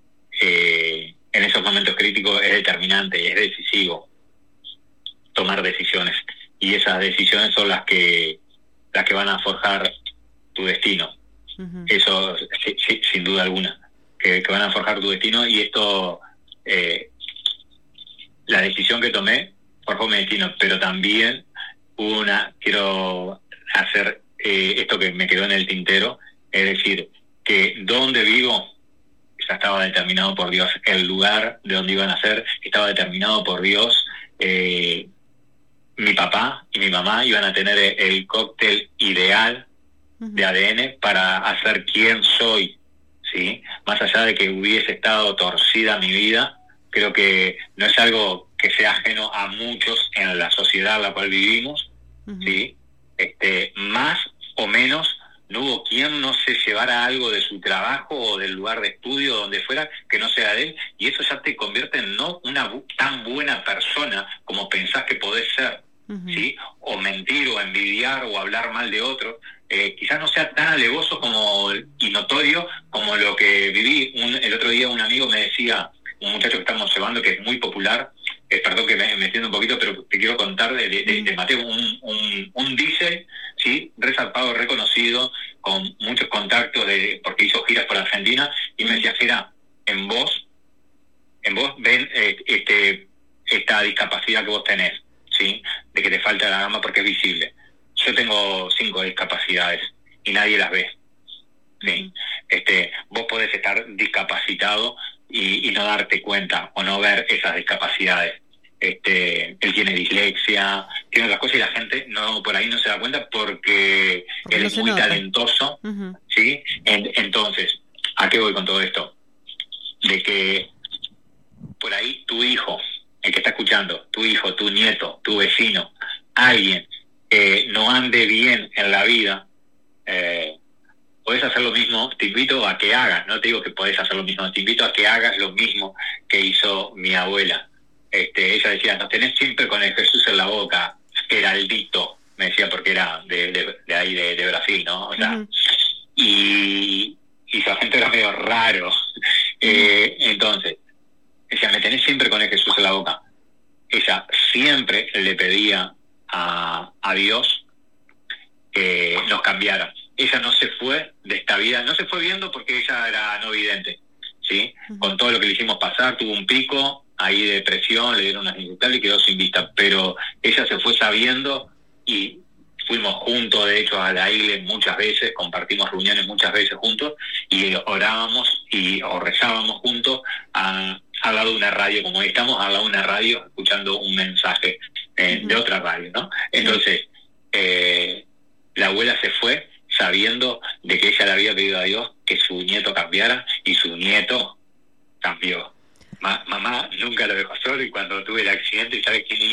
eh, en esos momentos críticos es determinante y es decisivo tomar decisiones, y esas decisiones son las que las que van a forjar tu destino, uh-huh. eso sí, sí, sin duda alguna, que, que van a forjar tu destino. Y esto, eh, la decisión que tomé forjó mi destino, pero también hubo una, quiero hacer eh, esto que me quedó en el tintero, es decir, que donde vivo ya estaba determinado por Dios, el lugar de donde iban a ser estaba determinado por Dios. eh, mi papá y mi mamá iban a tener el cóctel ideal de A D N para hacer quien soy, ¿sí? Más allá de que hubiese estado torcida mi vida, creo que no es algo que sea ajeno a muchos en la sociedad en la cual vivimos, uh-huh. ¿sí? Este, más o menos, no hubo quien no se llevara algo de su trabajo o del lugar de estudio, donde fuera, que no sea de él, y eso ya te convierte en no una bu- tan buena persona como pensás que podés ser, uh-huh. ¿sí? O mentir, o envidiar, o hablar mal de otro. Eh, quizás no sea tan alevoso como y notorio como lo que viví. Un, el otro día un amigo me decía, un muchacho que estamos llevando, que es muy popular, eh, perdón que me, me entiendo un poquito, pero te quiero contar de, de, de, de Mateo, un, un, un diésel, ¿sí? Resarpado, reconocido, con muchos contactos, de porque hizo giras por Argentina, y me decía, Gera, en vos, en vos ven eh, este, esta discapacidad que vos tenés, ¿sí? De que te falta la gama porque es visible. Yo tengo cinco discapacidades y nadie las ve, ¿sí? Uh-huh. Este, vos podés estar discapacitado y, y no darte cuenta o no ver esas discapacidades. Este, él tiene dislexia, tiene otras cosas, y la gente no por ahí no se da cuenta porque, porque él no es muy nota. talentoso, uh-huh. ¿sí? En, entonces, ¿a qué voy con todo esto? De que por ahí tu hijo, el que está escuchando, tu hijo, tu nieto, tu vecino, alguien eh, no ande bien en la vida, eh, podés hacer lo mismo. Te invito a que hagas, no te digo que podés hacer lo mismo, te invito a que hagas lo mismo que hizo mi abuela. Este, ella decía, nos tenés siempre con el Jesús en la boca, Heraldito, me decía, porque era de, de, de ahí, de, de Brasil, ¿no? O sea, uh-huh. y, y su acento era medio raro. Uh-huh. eh, entonces, decía, me tenés siempre con el Jesús en la boca. Ella siempre le pedía a, a Dios que nos cambiara. Ella no se fue de esta vida, no se fue viendo porque ella era no vidente, ¿sí? Uh-huh. Con todo lo que le hicimos pasar, tuvo un pico ahí de depresión, le dieron unas inyectables y quedó sin vista, pero ella se fue sabiendo, y fuimos juntos, de hecho, a la iglesia muchas veces, compartimos reuniones muchas veces juntos, y orábamos y o rezábamos juntos a, al lado de una radio, como hoy estamos al lado de una radio escuchando un mensaje eh, uh-huh. de otra radio, ¿no? Entonces, eh, la abuela se fue sabiendo de que ella le había pedido a Dios que su nieto cambiara, y su nieto cambió. Ma- mamá nunca lo dejó solo, y cuando tuve el accidente, ¿sabes quién iba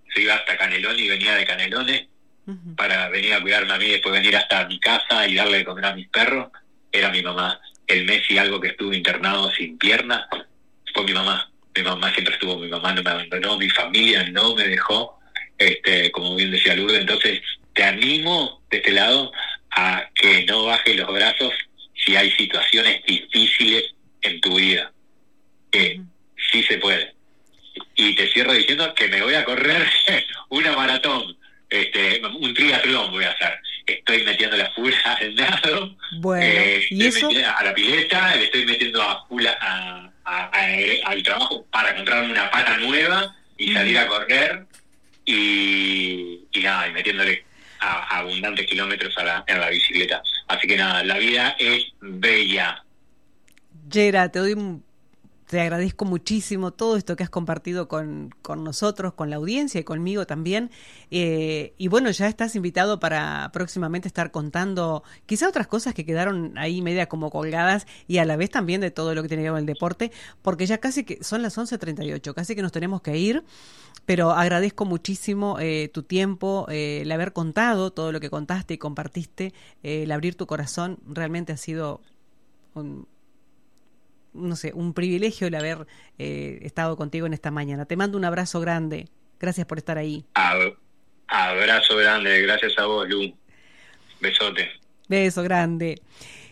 se iba hasta Canelones y venía de Canelones uh-huh. para venir a cuidarme a mí y después venir hasta mi casa y darle de comer a mis perros, era mi mamá. El mes y algo que estuve internado sin pierna fue mi mamá. Mi mamá siempre estuvo, mi mamá no me abandonó, mi familia no me dejó, este, como bien decía Lourdes. Entonces te animo de este lado a que no bajes los brazos si hay situaciones difíciles en tu vida, que uh-huh. sí se puede. Y te cierro diciendo que me voy a correr una maratón, este, un triatlón voy a hacer. Estoy metiendo la full al nado, bueno, eh, ¿y eso? A la pileta, le estoy metiendo a full a, a, a, a, al trabajo para encontrarme una pata nueva y salir uh-huh. a correr y, y nada, y metiéndole a, a abundantes kilómetros a la, a la bicicleta. Así que nada, la vida es bella. Yera, te doy un... Te agradezco muchísimo todo esto que has compartido con, con nosotros, con la audiencia y conmigo también. Eh, y bueno, ya estás invitado para próximamente estar contando quizá otras cosas que quedaron ahí media como colgadas y a la vez también de todo lo que tiene que ver con el deporte, porque ya casi que son las once treinta y ocho, casi que nos tenemos que ir, pero agradezco muchísimo eh, tu tiempo, eh, el haber contado todo lo que contaste y compartiste, eh, el abrir tu corazón, realmente ha sido un... no sé, un privilegio el haber eh, estado contigo en esta mañana. Te mando un abrazo grande. Gracias por estar ahí. Abrazo grande. Gracias a vos, Lu. Besote. Beso grande.